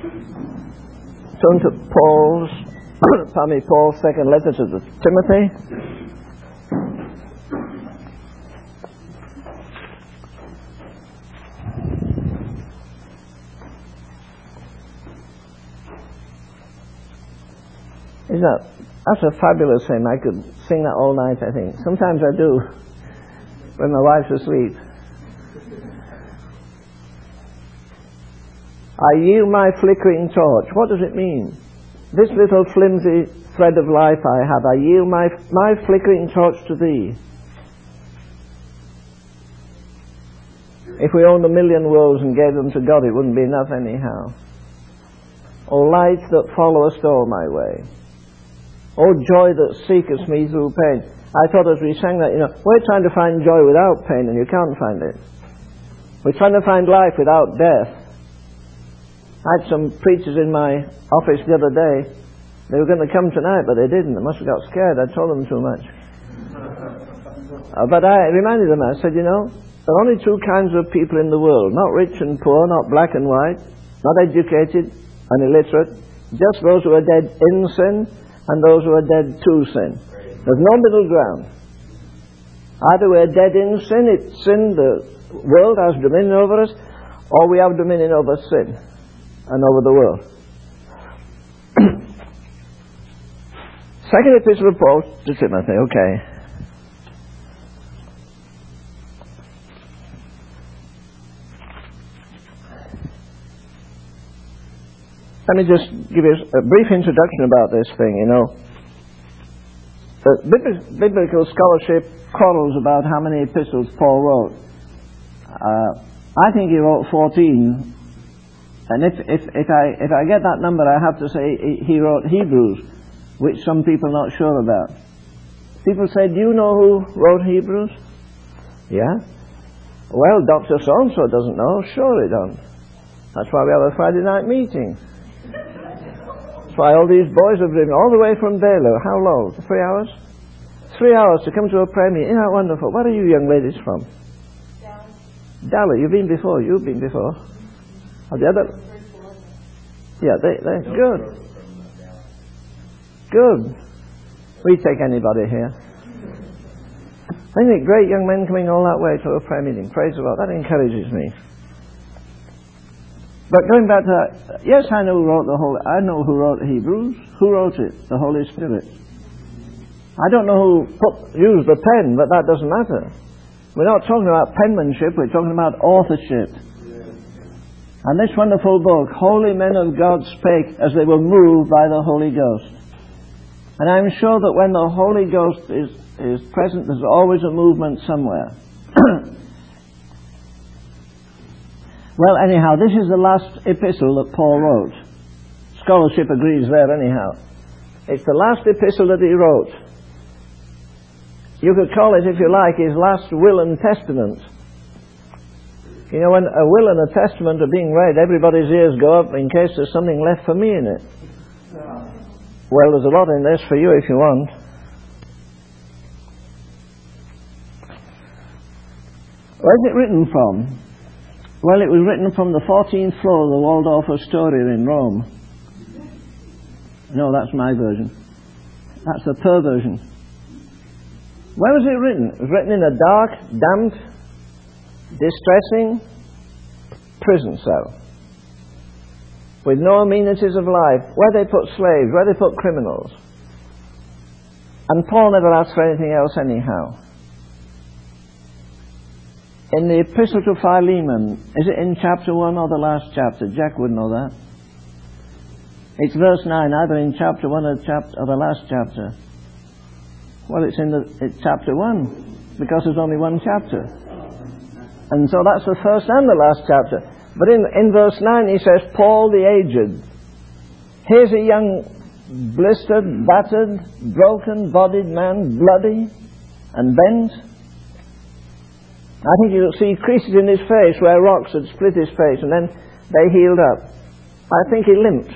Turn to Paul's second letter to Timothy. That's a fabulous hymn. I could sing that all night, I think. Sometimes I do, when my wife's asleep. I yield my flickering torch. What does it mean? This little flimsy thread of life I have, I yield my flickering torch to thee. If we owned 1,000,000 worlds and gave them to God, it wouldn't be enough anyhow. O light that followest all my way. O joy that seeketh me through pain. I thought as we sang that, we're trying to find joy without pain, and you can't find it. We're trying to find life without death. I had some preachers in my office the other day. They were going to come tonight, but they didn't. They must have got scared. I told them too much. But I reminded them, I said, there are only two kinds of people in the world. Not rich and poor, not black and white, not educated and illiterate. Just those who are dead in sin and those who are dead to sin. There's no middle ground. Either we're dead in sin, it's sin, the world has dominion over us, or we have dominion over sin and over the world. Second epistle of Paul to Timothy, okay. Let me just give you a brief introduction about this thing, Biblical scholarship quarrels about how many epistles Paul wrote. I think he wrote 14. And if I get that number, I have to say he wrote Hebrews, which some people are not sure about. People say, do you know who wrote Hebrews? Yeah? Well, Dr. So-and-so doesn't know. Sure they don't. That's why we have a Friday night meeting. That's why all these boys have driven all the way from Baylor. How long? 3 hours? 3 hours to come to a prayer meeting. Isn't that wonderful? Where are you young ladies from? Dallas. You've been before. You've been before. Are the other? Yeah, they're good. Good. We take anybody here. Isn't it great, young men coming all that way to a prayer meeting? Praise the Lord. That encourages me. But going back to that, yes, I know who wrote Hebrews. Who wrote it? The Holy Spirit. I don't know who used the pen, but that doesn't matter. We're not talking about penmanship, we're talking about authorship. And this wonderful book, holy men of God spake as they were moved by the Holy Ghost. And I'm sure that when the Holy Ghost is present, there's always a movement somewhere. Well, anyhow, this is the last epistle that Paul wrote. Scholarship agrees there anyhow. It's the last epistle that he wrote. You could call it, if you like, his last will and testament. When a will and a testament are being read, everybody's ears go up in case there's something left for me in it. Well, there's a lot in this for you if you want. Where's it written from? Well, it was written from the 14th floor of the Waldorf Astoria in Rome. No, that's my version. That's the Per version. Where was it written? It was written in a dark, damp, distressing prison cell with no amenities of life, where they put slaves, where they put criminals. And Paul never asked for anything else anyhow. In the Epistle to Philemon, is it in chapter 1 or the last chapter? Jack would know that. It's verse 9, either in chapter 1 or the last chapter. Well, it's chapter 1, because there's only one chapter. And so that's the first and the last chapter. But in verse 9 he says, Paul the aged. Here's a young, blistered, battered, broken-bodied man, bloody and bent. I think you'll see creases in his face where rocks had split his face, and then they healed up. I think he limped.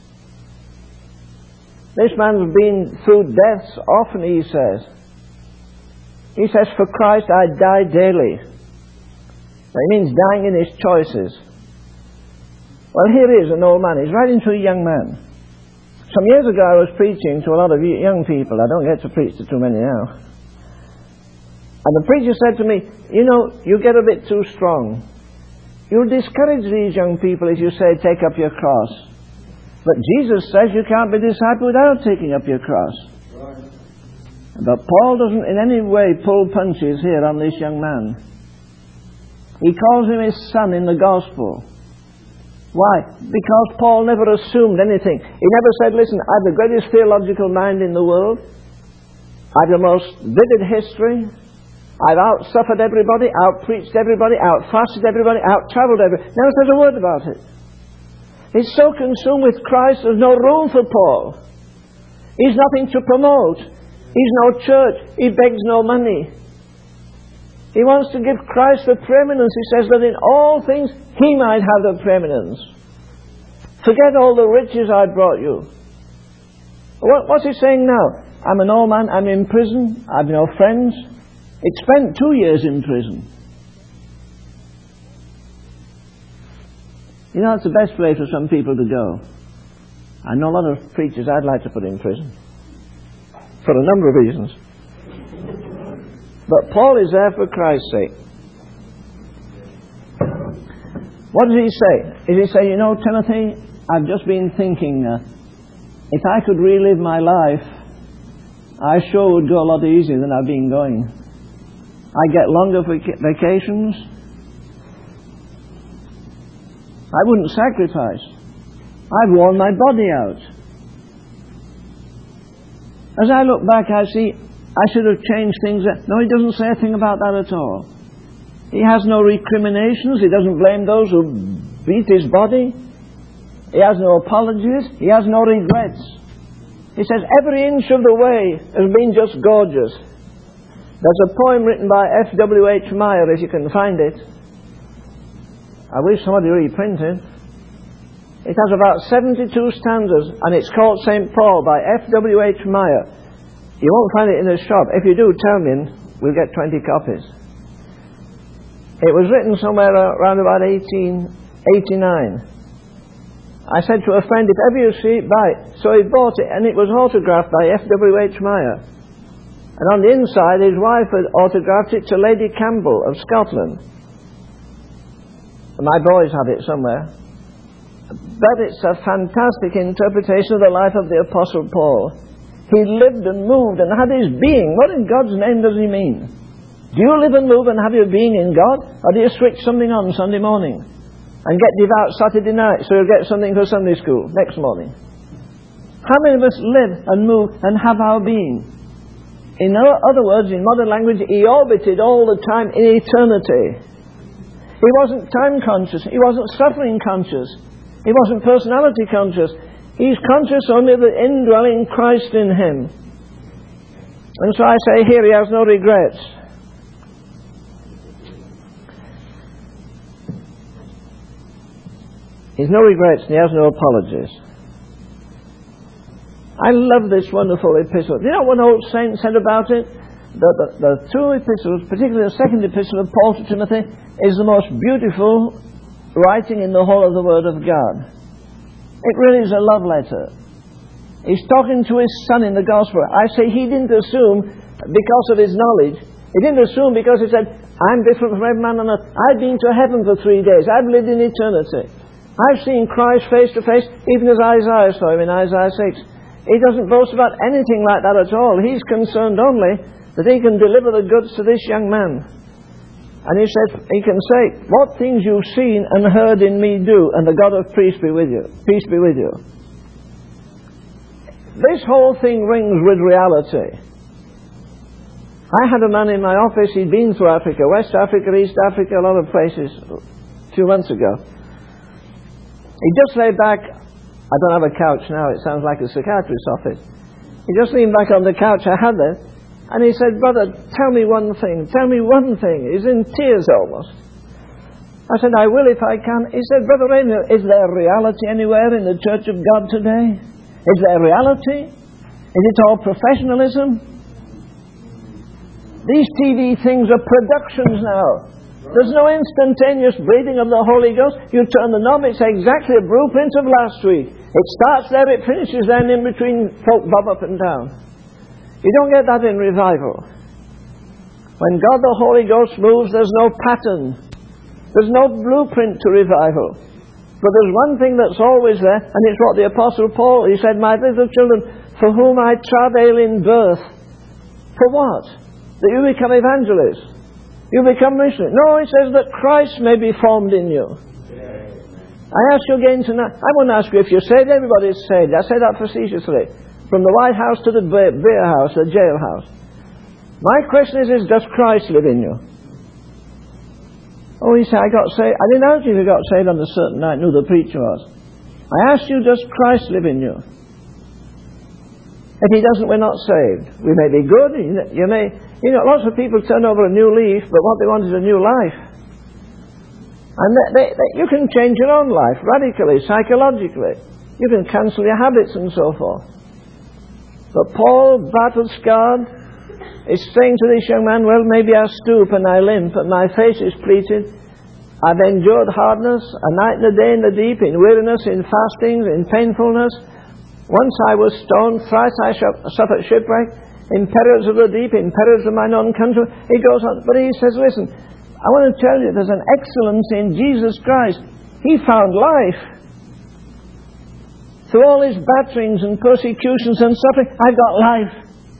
This man's been through deaths often, he says. He says, for Christ I die daily. That means dying in his choices. Well, here is an old man. He's writing to a young man. Some years ago I was preaching to a lot of young people. I don't get to preach to too many now. And the preacher said to me, you know, you get a bit too strong. You'll discourage these young people if you say, take up your cross. But Jesus says you can't be discipled without taking up your cross. Right. But Paul doesn't in any way pull punches here on this young man. He calls him his son in the gospel. Why? Because Paul never assumed anything. He never said, listen, I have the greatest theological mind in the world. I have the most vivid history. I've out-suffered everybody, out-preached everybody, out-fasted everybody, out-travelled everybody. Never says a word about it. He's so consumed with Christ, there's no room for Paul. He's nothing to promote. He's no church. He begs no money. He wants to give Christ the preeminence. He says that in all things He might have the preeminence. Forget all the riches I brought you. What's he saying now? I'm an old man, I'm in prison, I've no friends. He spent 2 years in prison. You know, it's the best place for some people to go. I know a lot of preachers I'd like to put in prison. For a number of reasons. But Paul is there for Christ's sake. What does he say? Does he say, you know, Timothy, I've just been thinking, if I could relive my life, I sure would go a lot easier than I've been going. I get longer vacations. I wouldn't sacrifice. I've worn my body out. As I look back, I see I should have changed things. No, he doesn't say a thing about that at all. He has no recriminations. He doesn't blame those who beat his body. He has no apologies. He has no regrets. He says every inch of the way has been just gorgeous. There's a poem written by F.W.H. Meyer, if you can find it. I wish somebody reprint it. It has about 72 stanzas, and it's called St. Paul by F.W.H. Meyer. You won't find it in the shop. If you do, tell me, and we'll get 20 copies. It was written somewhere around about 1889. I said to a friend, if ever you see it, buy it. So he bought it, and it was autographed by F.W.H. Meyer. And on the inside, his wife had autographed it to Lady Campbell of Scotland. And my boys have it somewhere. But it's a fantastic interpretation of the life of the Apostle Paul. He lived and moved and had his being. What in God's name does he mean? Do you live and move and have your being in God? Or do you switch something on Sunday morning and get devout Saturday night so you'll get something for Sunday school next morning? How many of us live and move and have our being? In other words, in modern language, he orbited all the time in eternity. He wasn't time conscious. He wasn't suffering conscious. He wasn't personality conscious. He's conscious only of the indwelling Christ in him. And so I say here, he has no regrets. He's no regrets and he has no apologies. I love this wonderful epistle. Do you know what an old saint said about it? The two epistles, particularly the second epistle of Paul to Timothy, is the most beautiful writing in the whole of the Word of God. It really is a love letter. He's talking to his son in the gospel. I say he didn't assume because of his knowledge. He didn't assume because he said, I'm different from every man on earth. I've been to heaven for 3 days. I've lived in eternity. I've seen Christ face to face, even as Isaiah saw him in Isaiah 6. He doesn't boast about anything like that at all. He's concerned only that he can deliver the goods to this young man. And he says, he can say, what things you've seen and heard in me do, and the God of peace be with you. Peace be with you. This whole thing rings with reality. I had a man in my office, he'd been through Africa, West Africa, East Africa, a lot of places, a few months ago. He just lay back. I don't have a couch now, it sounds like a psychiatrist's office. He just leaned back on the couch I had there, and he said, brother, tell me one thing, tell me one thing. He's in tears almost. I said, I will if I can. He said, Brother Rainer, is there reality anywhere in the Church of God today? Is there reality? Is it all professionalism? These TV things are productions now. There's no instantaneous breathing of the Holy Ghost. You turn the knob, it's exactly a blueprint of last week. It starts there, it finishes there, and in between folk bob up and down. You don't get that in revival. When God the Holy Ghost moves, there's no pattern. There's no blueprint to revival. But there's one thing that's always there, and it's what the Apostle Paul, he said, "My little children, for whom I travail in birth." For what? That you become evangelists. You become missionaries. No, it says that Christ may be formed in you. I ask you again tonight. I won't ask you if you're saved. Everybody's saved. I say that facetiously. From the White House to the beer house, the jailhouse. My question is does Christ live in you? Oh, he said, I got saved. I didn't ask you if you got saved on a certain night, knew the preacher was. I asked you, does Christ live in you? If he doesn't, we're not saved. We may be good. Lots of people turn over a new leaf, but what they want is a new life. And you can change your own life radically, psychologically. You can cancel your habits and so forth. But Paul, battle-scarred, is saying to this young man, well, maybe I stoop and I limp and my face is pleated. I've endured hardness, a night and a day in the deep, in weariness, in fastings, in painfulness. Once I was stoned, thrice I suffered shipwreck, in perils of the deep, in perils of mine own country. He goes on, but he says, listen, I want to tell you, there's an excellence in Jesus Christ. He found life. Through all his batterings and persecutions and suffering, I've got life.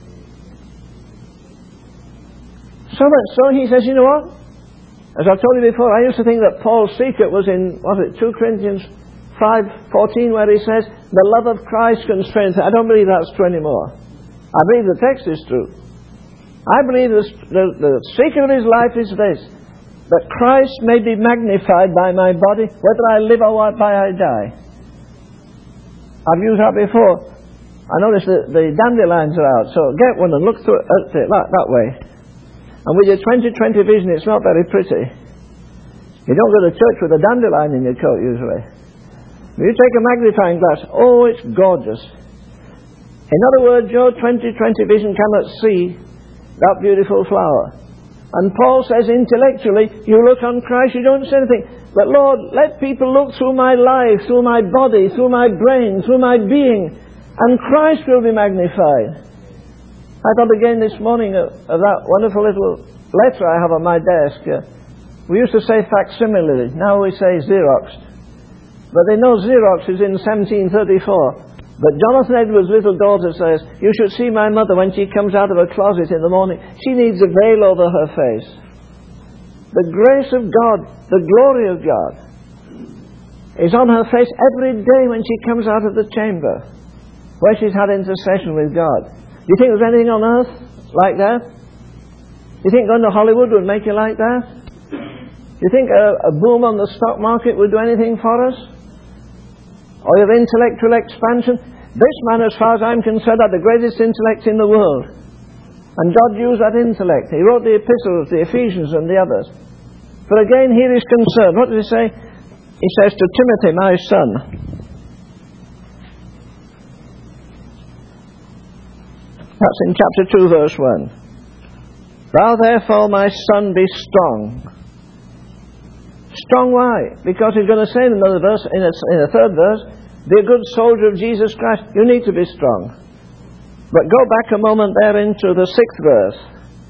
So much so, he says, you know what? As I told you before, I used to think that Paul's secret was in, 2 Corinthians 5:14, where he says, the love of Christ constrains. I don't believe that's true anymore. I believe the text is true. I believe the secret of his life is this, that Christ may be magnified by my body, whether I live or whether I die. I've used that before. I notice that the dandelions are out, so get one and look through it that way. And with your 20/20 vision, it's not very pretty. You don't go to church with a dandelion in your coat usually. You take a magnifying glass, oh, it's gorgeous. In other words, your 20/20 vision cannot see that beautiful flower. And Paul says intellectually, you look on Christ, you don't say anything. But Lord, let people look through my life, through my body, through my brain, through my being, and Christ will be magnified. I thought again this morning of that wonderful little letter I have on my desk. We used to say facsimile, now we say Xeroxed. But they know Xerox is in 1734. But Jonathan Edwards' little daughter says, you should see my mother when she comes out of her closet in the morning. She needs a veil over her face. The grace of God, the glory of God, is on her face every day when she comes out of the chamber, where she's had intercession with God. Do you think there's anything on earth like that? Do you think going to Hollywood would make you like that? Do you think a boom on the stock market would do anything for us? Or your intellectual expansion? This man, as far as I'm concerned, had the greatest intellect in the world. And God used that intellect. He wrote the epistles, the Ephesians and the others. But again, here he's concerned. What does he say? He says to Timothy, my son. That's in chapter 2, verse 1. Thou therefore, my son, be strong. Strong why? Because he's going to say in another verse, in a third verse, be a good soldier of Jesus Christ. You need to be strong. But go back a moment there into the 6th verse.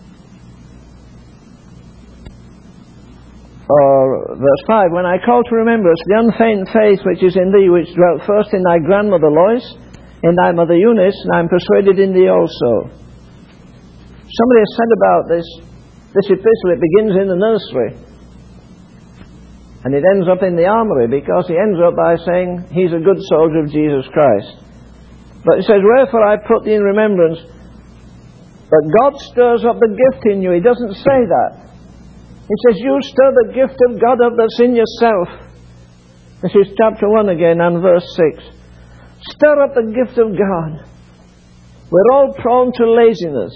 Or verse 5. When I call to remembrance the unfeigned faith which is in thee, which dwelt first in thy grandmother Lois, in thy mother Eunice, and I am persuaded in thee also. Somebody has said about this epistle, it begins in the nursery. And it ends up in the armory, because he ends up by saying he's a good soldier of Jesus Christ. But he says, wherefore I put thee in remembrance that God stirs up the gift in you. He doesn't say that. He says, you stir the gift of God up that's in yourself. This is chapter 1 again and verse 6. Stir up the gift of God. We're all prone to laziness.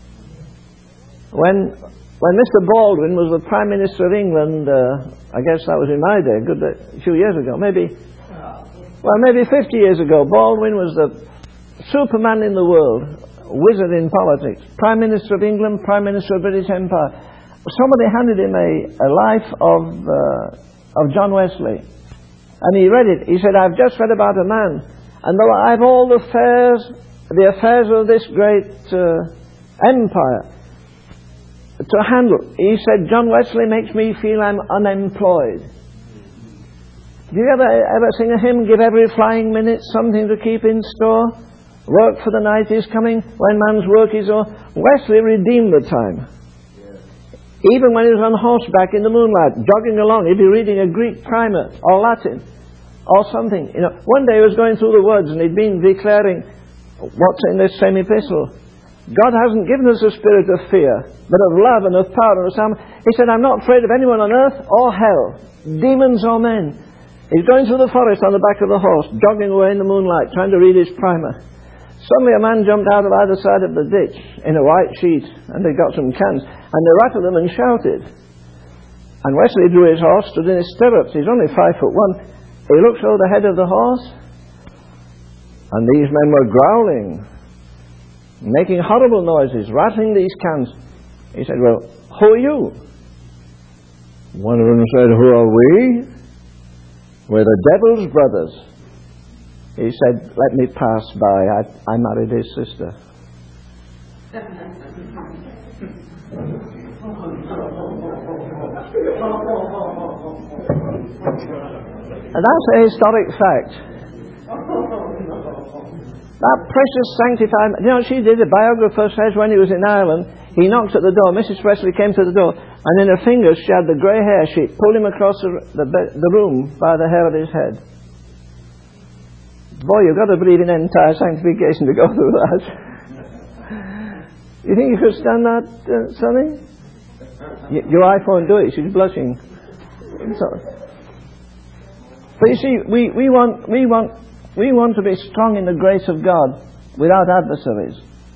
When Mr. Baldwin was the Prime Minister of England, I guess that was in my day, a few years ago, maybe 50 years ago, Baldwin was the Superman in the world, wizard in politics, Prime Minister of England, Prime Minister of the British Empire. somebody handed him a life of John Wesley. And he read it. He said, I've just read about a man, and though I've all the affairs of this great empire to handle, he said, John Wesley makes me feel I'm unemployed. Do you ever sing a hymn, give every flying minute something to keep in store? Work for the night is coming, when man's work is o'er. Wesley redeemed the time. Even when he was on horseback in the moonlight, jogging along, he'd be reading a Greek primer or Latin or something. You know, one day he was going through the woods and he'd been declaring what's in this same epistle. God hasn't given us a spirit of fear, but of love and of power and of sound. He said, I'm not afraid of anyone on earth or hell, demons or men. He's going through the forest on the back of the horse, jogging away in the moonlight, trying to read his primer. Suddenly a man jumped out of either side of the ditch in a white sheet, and they got some cans, and they rattled them and shouted. And Wesley drew his horse, stood in his stirrups. He's only 5'1". He looks over the head of the horse, and these men were growling, making horrible noises, rattling these cans. He said, well, who are you? One of them said, who are we? We're the devil's brothers. He said, let me pass by. I married his sister. And that's a historic fact. That precious sanctified... You know, she did. The biographer says when he was in Ireland, he knocked at the door. Mrs. Wesley came to the door, and in her fingers she had the grey hair. She pulled him across the room by the hair of his head. Boy, you've got to believe in entire sanctification to go through that. You think you could stand that, Sonny? Your wife won't do it. She's blushing. But you see, we want to be strong in the grace of God without adversaries.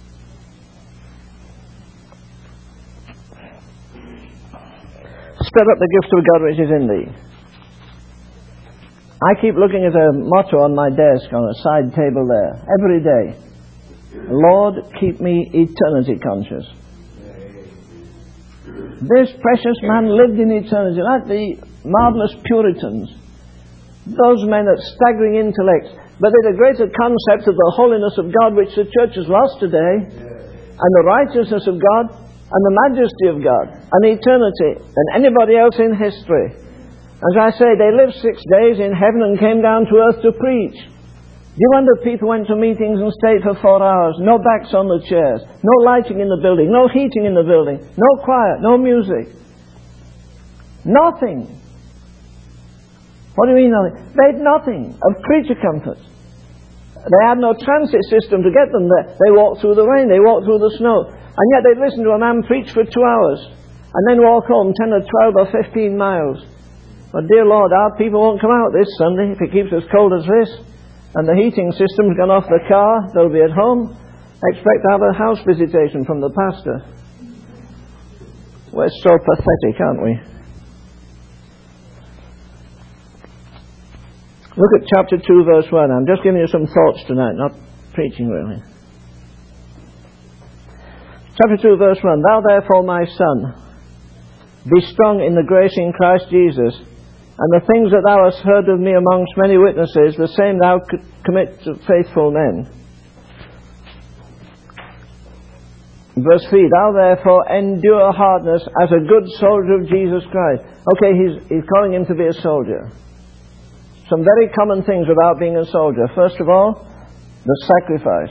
Stir up the gift of God which is in thee. I keep looking at a motto on my desk on a side table there every day. Lord, keep me eternity conscious. This precious man lived in eternity, like the marvelous Puritans. Those men of staggering intellects, but they had a greater concept of the holiness of God which the church has lost today, and the righteousness of God, and the majesty of God, and eternity, than anybody else in history. As I say, they lived 6 days in heaven and came down to earth to preach. Do you wonder people went to meetings and stayed for 4 hours? No backs on the chairs, no lighting in the building, no heating in the building, no quiet, no music. Nothing. What do you mean nothing? They had nothing of creature comfort. They had no transit system to get them there. They walked through the rain, they walked through the snow, and yet they'd listen to a man preach for 2 hours and then walk home 10 or 12 or 15 miles. But dear Lord, our people won't come out this Sunday if it keeps as cold as this, and the heating system's gone off the car. They'll be at home. Expect to have a house visitation from the pastor. We're so pathetic, aren't we? Look at chapter 2, verse 1. I'm just giving you some thoughts tonight, not preaching really. Chapter 2, verse 1. Thou therefore, my son, be strong in the grace in Christ Jesus, and the things that thou hast heard of me amongst many witnesses, the same thou commit to faithful men. Verse 3, thou therefore endure hardness as a good soldier of Jesus Christ. Okay, he's calling him to be a soldier. Some very common things about being a soldier. First of all, the sacrifice.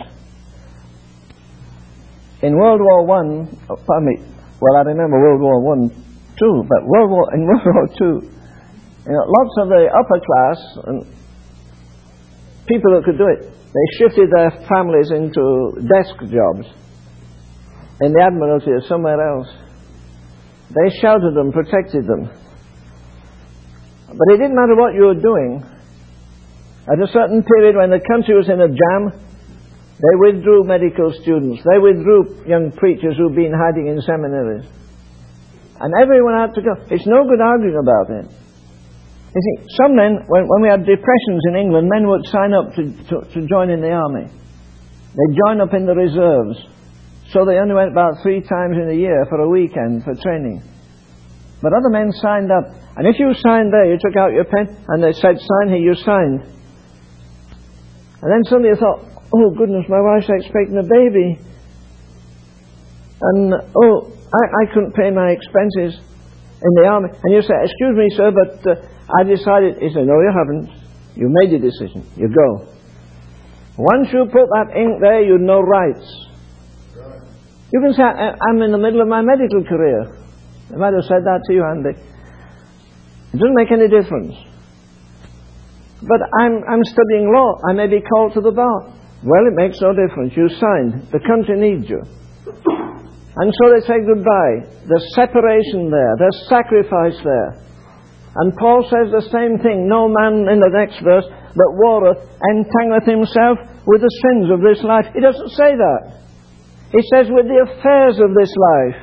In World War I, I remember World War I too, but in World War II, lots of the upper class and people that could do it, they shifted their families into desk jobs in the Admiralty or somewhere else. They sheltered them, protected them. But it didn't matter what you were doing. At a certain period when the country was in a jam, they withdrew medical students. They withdrew young preachers who'd been hiding in seminaries. And everyone had to go. It's no good arguing about it. You see, some men, when we had depressions in England, men would sign up to join in the army. They'd join up in the reserves. So they only went about 3 times in a year for a weekend for training. But other men signed up. And if you signed there, you took out your pen and they said, sign here, you signed. And then suddenly you thought, oh goodness, my wife's expecting a baby. And, I couldn't pay my expenses in the army. And you say, excuse me, sir, but I decided. He said, no, you haven't. You made your decision. You go. Once you put that ink there, you've no rights. You can say, I'm in the middle of my medical career. I might have said that to you, Andy. It doesn't make any difference. But I'm studying law. I may be called to the bar. Well, it makes no difference. You signed. The country needs you. And so they say goodbye. There's separation there. There's sacrifice there. And Paul says the same thing. No man, in the next verse, that warreth entangleth himself with the sins of this life. He doesn't say that. He says with the affairs of this life.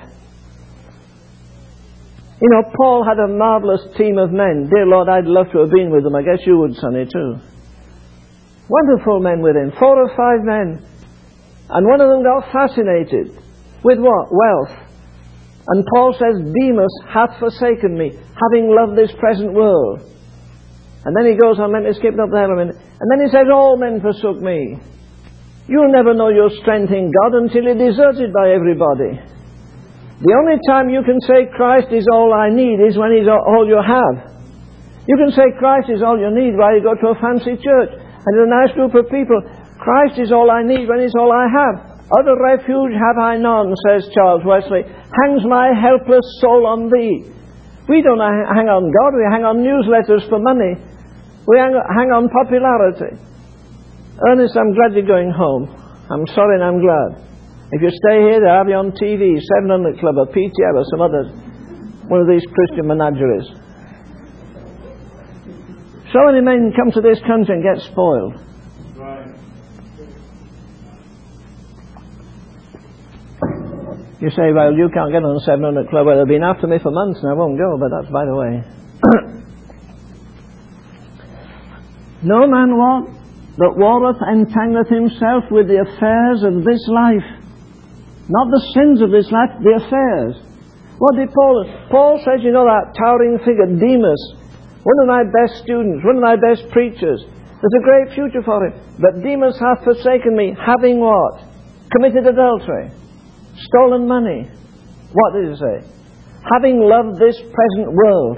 You know, Paul had a marvelous team of men. Dear Lord, I'd love to have been with them. I guess you would, Sonny, too. Wonderful men with him. 4 or 5 men. And one of them got fascinated. With what? Wealth. And Paul says, Demas hath forsaken me, having loved this present world. And then he goes on, let me skip up there a minute. And then he says, all men forsook me. You'll never know your strength in God until you're deserted by everybody. The only time you can say Christ is all I need is when He's all you have. You can say Christ is all you need while you go to a fancy church and a nice group of people. Christ is all I need when He's all I have. Other refuge have I none, says Charles Wesley. Hangs my helpless soul on Thee. We don't hang on God, we hang on newsletters for money. We hang on popularity. Ernest, I'm glad you're going home. I'm sorry and I'm glad. If you stay here, they'll have you on TV, 700 Club or PTL or some other, one of these Christian menageries. So many men come to this country and get spoiled. Right. You say, well, you can't get on the 700 Club. Well, they've been after me for months and I won't go, but that's by the way. No man that warreth entangleth himself with the affairs of this life. Not the sins of this life, the affairs. What did Paul says, you know, that towering figure, Demas, one of my best students, one of my best preachers. There's a great future for him. But Demas hath forsaken me, having what? Committed adultery. Stolen money. What did he say? Having loved this present world.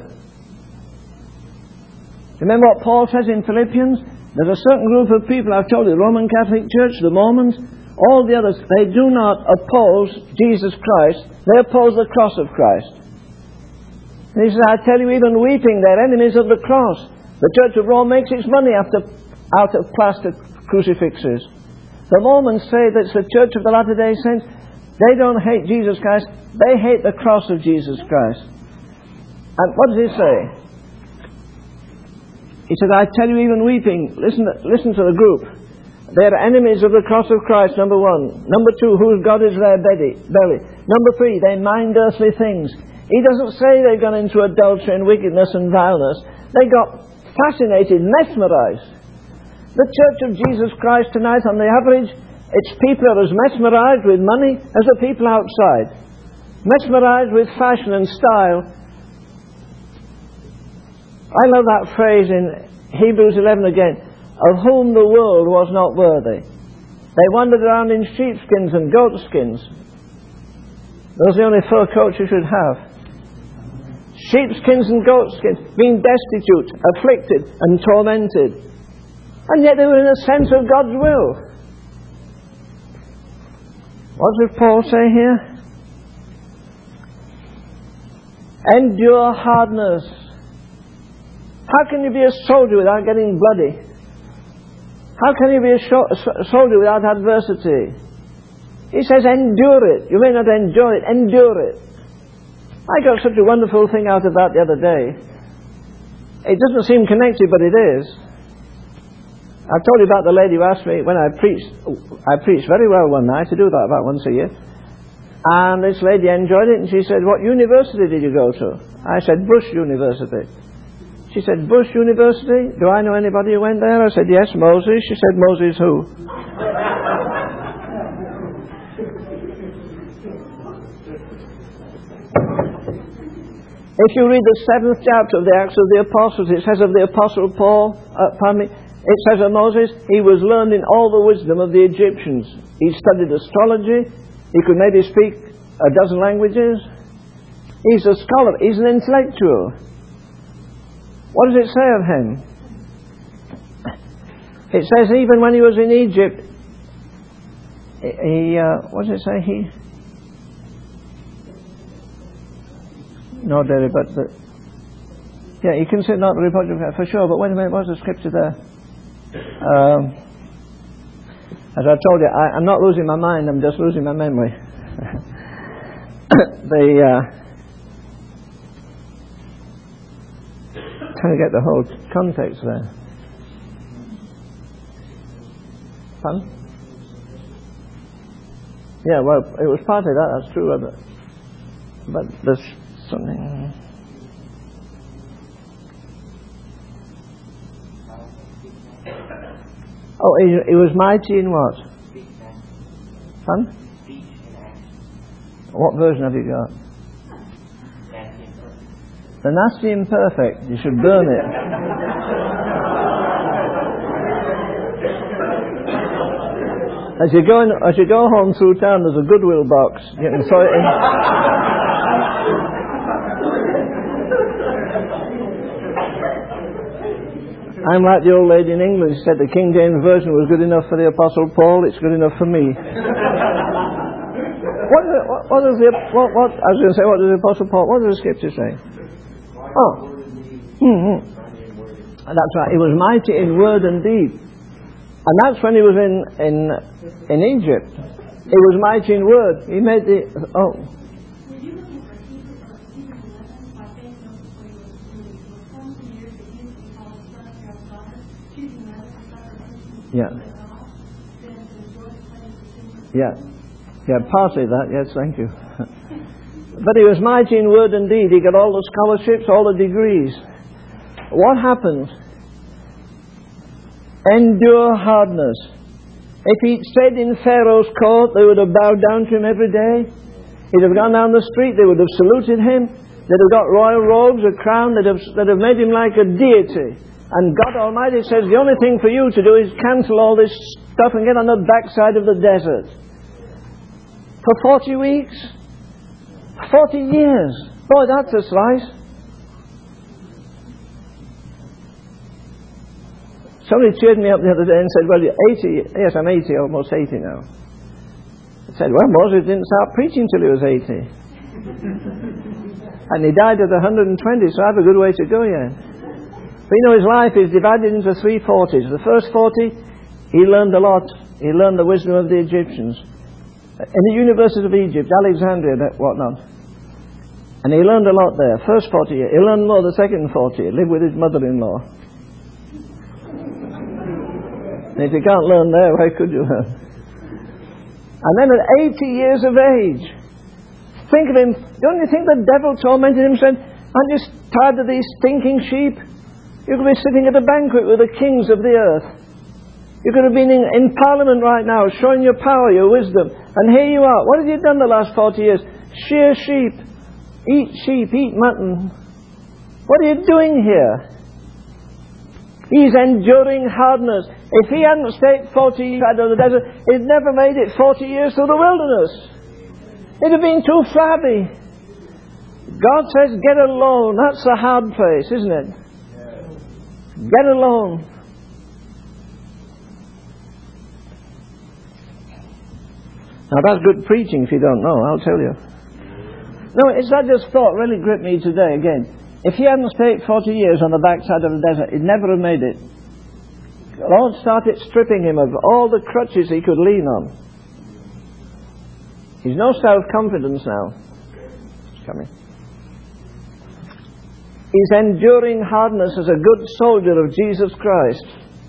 Remember what Paul says in Philippians? There's a certain group of people, I've told you, the Roman Catholic Church, the Mormons, all the others, they do not oppose Jesus Christ. They oppose the cross of Christ. And he says, I tell you, even weeping, they're enemies of the cross. The Church of Rome makes its money out of plaster crucifixes. The Mormons say that it's the Church of the Latter-day Saints. They don't hate Jesus Christ. They hate the cross of Jesus Christ. And what does he say? He says, I tell you, even weeping, listen to the group. They're enemies of the cross of Christ, number 1. Number 2, whose God is their belly. Number 3, they mind earthly things. He doesn't say they've gone into adultery and wickedness and vileness. They got fascinated, mesmerized. The Church of Jesus Christ tonight, on the average, its people are as mesmerized with money as the people outside. Mesmerized with fashion and style. I love that phrase in Hebrews 11 again. Of whom the world was not worthy. They wandered around in sheepskins and goatskins. Those are the only fur coats you should have. Sheepskins and goatskins, being destitute, afflicted and tormented. And yet they were in a sense of God's will. What does Paul say here? Endure hardness. How can you be a soldier without getting bloody? How can you be a soldier without adversity? He says, endure it. You may not enjoy it, endure it. I got such a wonderful thing out of that the other day. It doesn't seem connected, but it is. I've told you about the lady who asked me when I preached. I preached very well one night. I do that about once a year. And this lady enjoyed it, and she said, what university did you go to? I said, Bush University. She said, Bush University? Do I know anybody who went there? I said, yes, Moses. She said, Moses who? If you read the 7th chapter of the Acts of the Apostles, it says of the Apostle Paul, it says of Moses, he was learned in all the wisdom of the Egyptians. He studied astrology. He could maybe speak a dozen languages. He's a scholar. He's an intellectual. What does it say of him? It says even when he was in Egypt, what does it say? Yeah, you can say not the Republic for sure, but wait a minute, what's the scripture there? As I told you, I'm not losing my mind, I'm just losing my memory. Trying to get the whole context there. Pardon? Yeah, well, it was partly that, that's true, but there's something. Oh, he was mighty in what? Pardon? What version have you got? The nasty imperfect. You should burn it. As you go home through town, there's a Goodwill box. You can throw it in. I'm like the old lady in England. She said the King James Version was good enough for the Apostle Paul. It's good enough for me. What does the Apostle Paul? What does the Scripture say? Oh, that's right. He was mighty in word and deed, and that's when he was in Egypt. He was mighty in word. He made the Yeah, partly that, yes, thank you. But he was mighty in word and deed. He got all the scholarships, all the degrees. What happened? Endure hardness. If he'd stayed in Pharaoh's court, they would have bowed down to him every day. He'd have gone down the street, they would have saluted him. They'd have got royal robes, a crown, they'd have made him like a deity. And God Almighty says, the only thing for you to do is cancel all this stuff and get on the backside of the desert. For 40 weeks? 40 years. Boy, that's a slice. Somebody cheered me up the other day and said, well, you're 80. Yes, I'm 80, almost 80 now. I said, well, Moses didn't start preaching till he was 80. And he died at 120, so I have a good way to go yet. But you know, his life is divided into 3 40s. The first 40, he learned a lot. He learned the wisdom of the Egyptians. In the universities of Egypt, Alexandria, whatnot. And he learned a lot there. First 40 years. He learned more the second 40. He lived with his mother-in-law. And if you can't learn there, why could you learn? And then at 80 years of age, think of him. Don't you think the devil tormented him and said, aren't you tired of these stinking sheep? You could be sitting at a banquet with the kings of the earth. You could have been in Parliament right now, showing your power, your wisdom. And here you are. What have you done the last 40 years? Shear sheep. Eat mutton. What are you doing here? He's enduring hardness. If he hadn't stayed 40 years out of the desert, he'd never made it 40 years through the wilderness. It'd have been too flabby. God says, get alone. That's the hard place, isn't it? Get alone. Now that's good preaching if you don't know, I'll tell you. No, it's that just thought really gripped me today again. If he hadn't stayed 40 years on the backside of the desert, he'd never have made it. The Lord started stripping him of all the crutches he could lean on. He's no self-confidence now. It's coming. He's enduring hardness as a good soldier of Jesus Christ.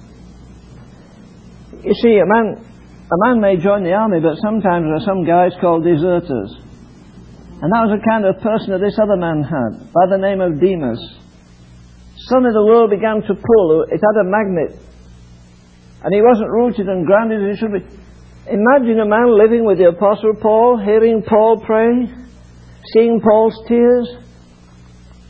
You see, a man may join the army, but sometimes there are some guys called deserters. And that was the kind of person that this other man had, by the name of Demas. Suddenly the world began to pull. It had a magnet. And he wasn't rooted and grounded as he should be. Imagine a man living with the Apostle Paul, hearing Paul pray, seeing Paul's tears.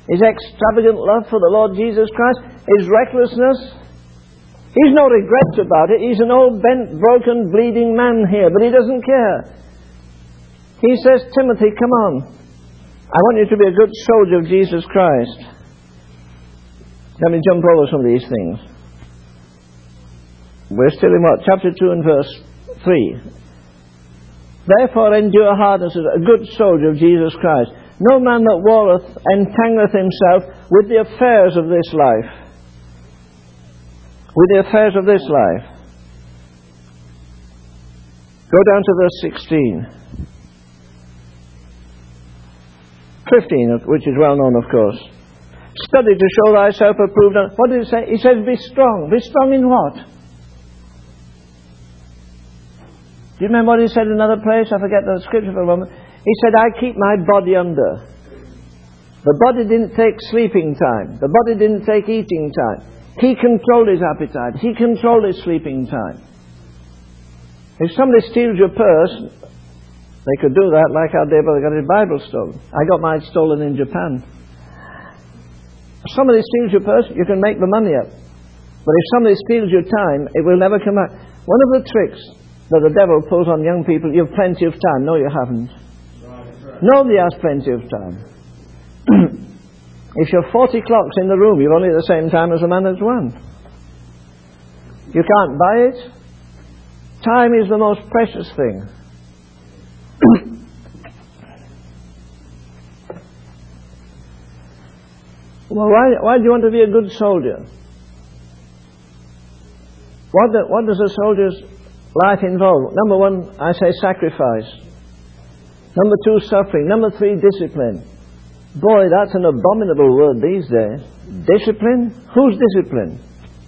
his extravagant love for the Lord Jesus Christ, his recklessness. He's no regrets about it. He's an old, bent, broken, bleeding man here, but he doesn't care. He says, Timothy, come on. I want you to be a good soldier of Jesus Christ. Let me jump over some of these things. We're still in what? Chapter 2 and verse 3. Therefore endure hardness as a good soldier of Jesus Christ. No man that warreth entangleth himself with the affairs of this life. With the affairs of this life. Go down to verse 16. 15, which is well known, of course. Study to show thyself approved. What did it say? He says, be strong. Be strong in what? Do you remember what he said in another place? I forget the scripture for a moment. He said, I keep my body under. The body didn't take sleeping time. The body didn't take eating time. He controlled his appetite. He controlled his sleeping time. If somebody steals your purse, they could do that like our dear brother got his Bible stolen. I got mine stolen in Japan. If somebody steals your purse, you can make the money up. But if somebody steals your time, it will never come back. One of the tricks that the devil pulls on young people, you have plenty of time. No, you haven't. Nobody has plenty of time. If you're 40 clocks in the room, you're only at the same time as a man has one. You can't buy it. Time is the most precious thing. Well, why do you want to be a good soldier? What does a soldier's life involve? Number one, I say sacrifice. Number two, suffering. Number three, discipline. Boy, that's an abominable word these days. Discipline? Who's discipline?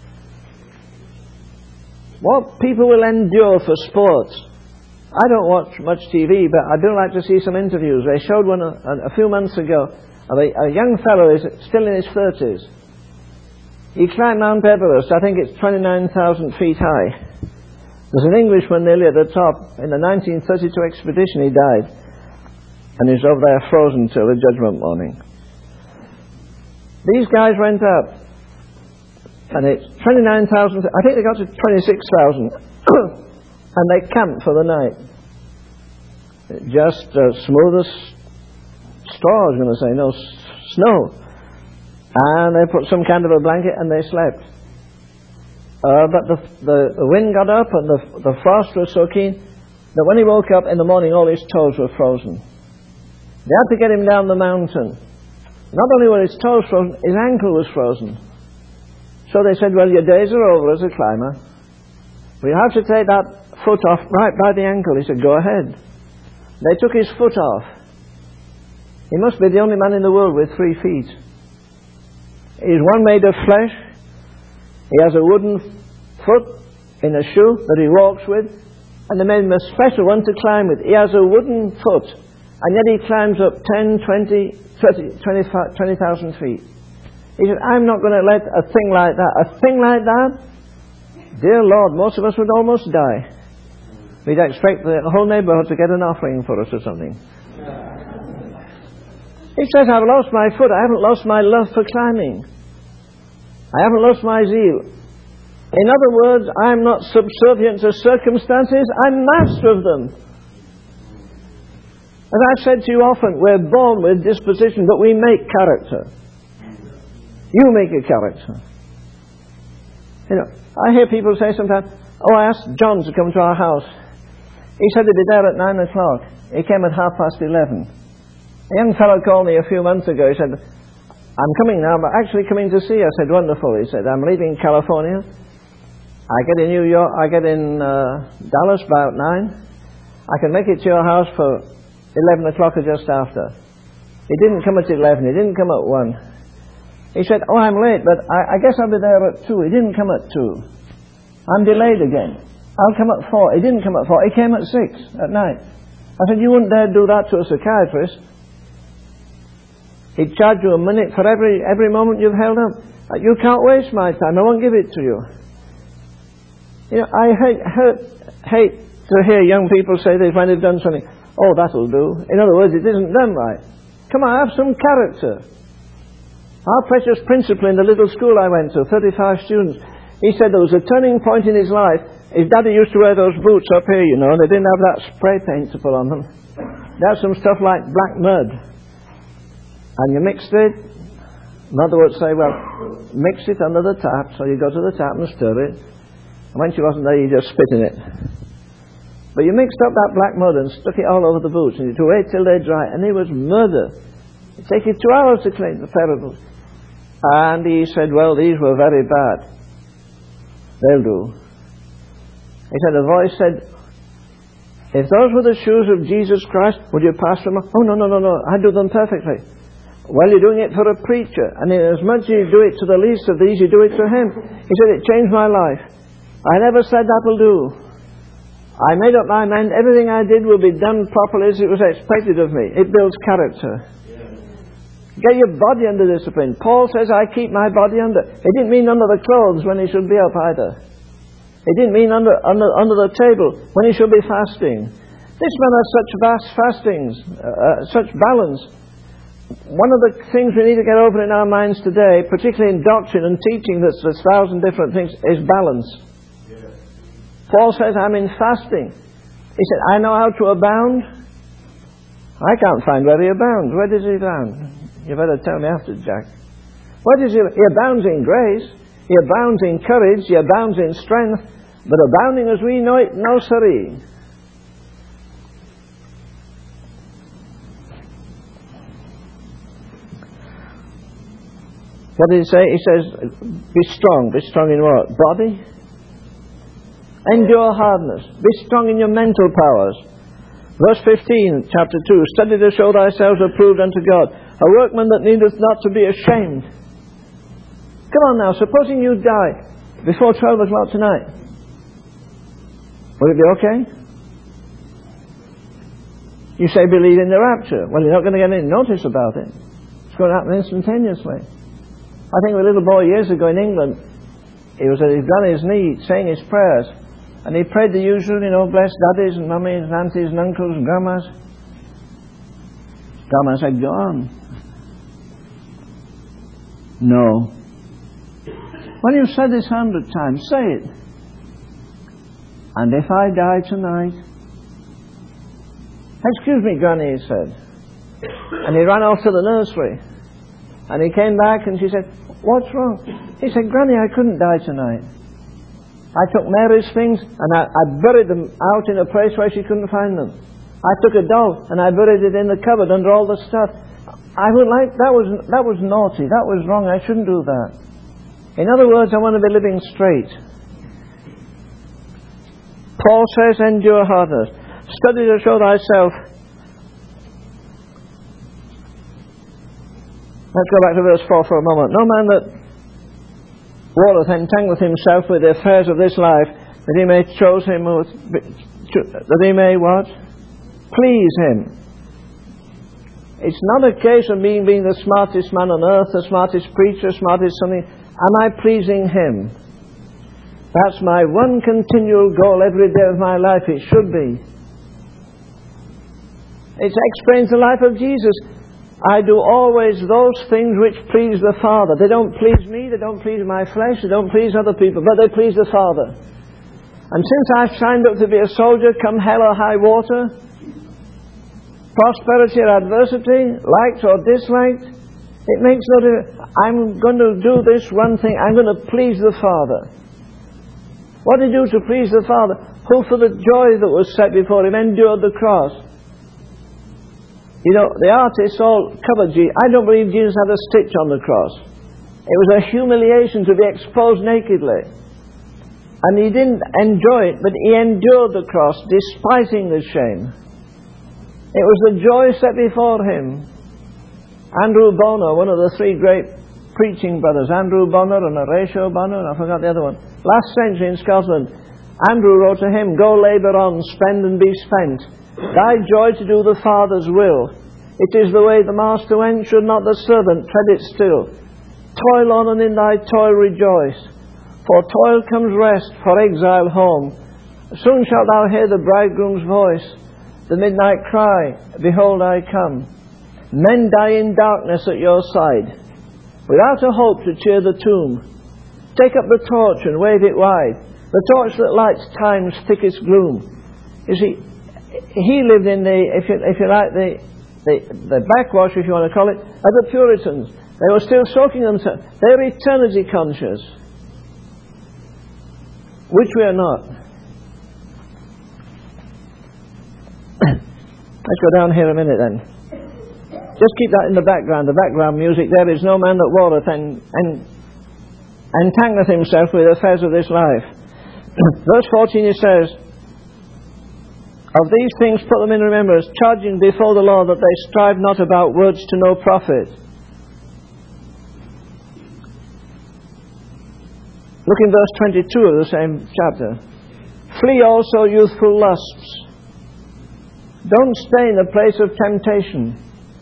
What people will endure for sports. I don't watch much TV, but I do like to see some interviews. They showed one a few months ago of a young fellow is still in his 30s. He climbed Mount Everest. I think it's 29,000 feet high. There's an Englishman nearly at the top. In the 1932 expedition he died. And he's over there frozen till the judgment morning. These guys went up. And it's 29,000, I think they got to 26,000. And they camped for the night. Just smooth as straw, I was going to say, no, snow. And they put some kind of a blanket and they slept. But the wind got up and the frost was so keen that when he woke up in the morning, all his toes were frozen. They had to get him down the mountain. Not only were his toes frozen, his ankle was frozen. So they said, well, your days are over as a climber. We have to take that foot off right by the ankle. He said, go ahead. They took his foot off. He must be the only man in the world with 3 feet. He's one made of flesh. He has a wooden foot in a shoe that he walks with. And they made him a special one to climb with. He has a wooden foot. And yet he climbs up 10, 20, 30, 20,000 feet. He said, I'm not going to let a thing like that. A thing like that? Dear Lord, most of us would almost die. We'd expect the whole neighborhood to get an offering for us or something. He says, I've lost my foot. I haven't lost my love for climbing. I haven't lost my zeal. In other words, I'm not subservient to circumstances. I'm master of them. As I've said to you often, we're born with disposition, but we make character. You make a character. You know, I hear people say sometimes, oh, I asked John to come to our house. He said he'd be there at 9 o'clock. He came at 11:30. A young fellow called me a few months ago. He said, I'm coming now, but actually coming to see you. I said, wonderful. He said, I'm leaving California. I get in New York, I get in Dallas about 9. I can make it to your house for 11 o'clock or just after. He didn't come at 11. He didn't come at 1. He said, oh, I'm late, but I guess I'll be there at 2. He didn't come at 2. I'm delayed again. I'll come at 4. He didn't come at 4. He came at 6 at night. I said, you wouldn't dare do that to a psychiatrist. He'd charge you a minute for every moment you've held up. You can't waste my time. I won't give it to you. You know, I hate to hear young people say this when they've done something. Oh, that'll do. In other words, it isn't done right. Come on, have some character. Our precious principal in the little school I went to, 35 students, he said there was a turning point in his life. His daddy used to wear those boots up here, you know, and they didn't have that spray paint to put on them. They had some stuff like black mud. And you mixed it. Mother would say, well, mix it under the tap. So you go to the tap and stir it. And when she wasn't there, you just spit in it. But you mixed up that black mud and stuck it all over the boots, and you had to wait till they'd dry, and it was murder. It'd take you 2 hours to clean the pair of boots. And he said, well, these were very bad. They'll do. He said, a voice said, if those were the shoes of Jesus Christ, would you pass them? Oh, no, I do them perfectly. Well, you're doing it for a preacher, and as much as you do it to the least of these, you do it to him. He said, it changed my life. I never said that'll do. I made up my mind everything I did will be done properly as it was expected of me. It builds character. Get your body under discipline. Paul says, I keep my body under. It didn't mean under the clothes when he should be up either. It didn't mean under the table when he should be fasting. This man has such vast fastings, such balance. One of the things we need to get over in our minds today, particularly in doctrine and teaching, that's 1,000 different things, is balance. Paul says, I'm in fasting. He said, I know how to abound. I can't find where he abounds. Where does he abound? You better tell me after, Jack. Where does he abounds in grace. He abounds in courage. He abounds in strength. But abounding as we know it, no siree. What did he say? He says, be strong. Be strong in what? Body? Endure hardness. Be strong in your mental powers. Verse 15, chapter 2. Study to show thyself approved unto God, a workman that needeth not to be ashamed. Come on now, supposing you die before 12 o'clock tonight. Will it be okay? You say believe in the rapture. Well, you're not going to get any notice about it. It's going to happen instantaneously. I think of a little boy years ago in England. He was on his knee saying his prayers. And he prayed the usual, you know, bless daddies and mummies and aunties and uncles and grandmas. Grandma said, go on. No. When you've said this 100 times, say it. And if I die tonight... Excuse me, Granny, he said. And he ran off to the nursery. And he came back and she said, what's wrong? He said, Granny, I couldn't die tonight. I took Mary's things and I buried them out in a place where she couldn't find them. I took a doll and I buried it in the cupboard under all the stuff. That was naughty. That was wrong. I shouldn't do that. In other words, I want to be living straight. Paul says, endure hardness. Study to show thyself. Let's go back to verse 4 for a moment. No man that warreth entangleth himself with the affairs of this life, that he may choose him, that he may what? Please him. It's not a case of me being the smartest man on earth, the smartest preacher, smartest something. Am I pleasing him? That's my one continual goal every day of my life. It should be. It explains the life of Jesus. I do always those things which please the Father. They don't please me, they don't please my flesh, they don't please other people, but they please the Father. And since I've signed up to be a soldier, come hell or high water, prosperity or adversity, liked or disliked, it makes no difference. I'm going to do this one thing. I'm going to please the Father. What did he do to please the Father? Who for the joy that was set before him endured the cross. You know, the artists all covered Jesus. I don't believe Jesus had a stitch on the cross. It was a humiliation to be exposed nakedly. And he didn't enjoy it, but he endured the cross, despising the shame. It was the joy set before him. Andrew Bonar, one of the three great preaching brothers, Andrew Bonar and Horatio Bonar, and I forgot the other one. Last century in Scotland, Andrew wrote to him, go labour on, spend and be spent. Thy joy to do the Father's will. It is the way the master went, should not the servant tread it still. Toil on and in thy toil rejoice. For toil comes rest, for exile home. Soon shalt thou hear the bridegroom's voice, the midnight cry, behold I come. Men die in darkness at your side. without a hope to cheer the tomb. Take up the torch and wave it wide, the torch that lights time's thickest gloom. You see, he lived in the, if you like, the backwash, if you want to call it, of the Puritans. They were still soaking themselves. They were eternity conscious, which we are not. Let's go down here a minute then. Just keep that in the background music. There is no man that warreth and entangleth himself with the affairs of this life. Verse 14 it says, of these things put them in remembrance, charging before the Lord that they strive not about words to no profit. Look in verse 22 of the same chapter. Flee also youthful lusts. Don't stay in the place of temptation.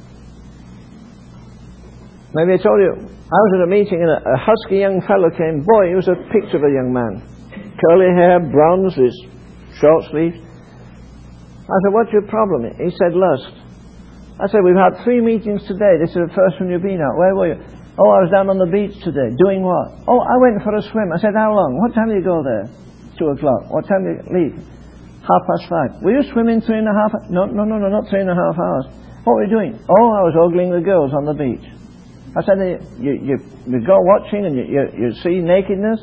Maybe I told you, I was at a meeting and a husky young fellow came. Boy, he was a picture of a young man. Curly hair, bronze, his short sleeves. I said, what's your problem? He said, lust. I said, we've had 3 meetings today. This is the first one you've been at. Where were you? Oh, I was down on the beach today. Doing what? Oh, I went for a swim. I said, how long? What time do you go there? 2 o'clock. What time do you leave? 5:30. Were you swimming 3.5? No, not 3.5 hours. What were you doing? Oh, I was ogling the girls on the beach. I said, you go watching and you see nakedness?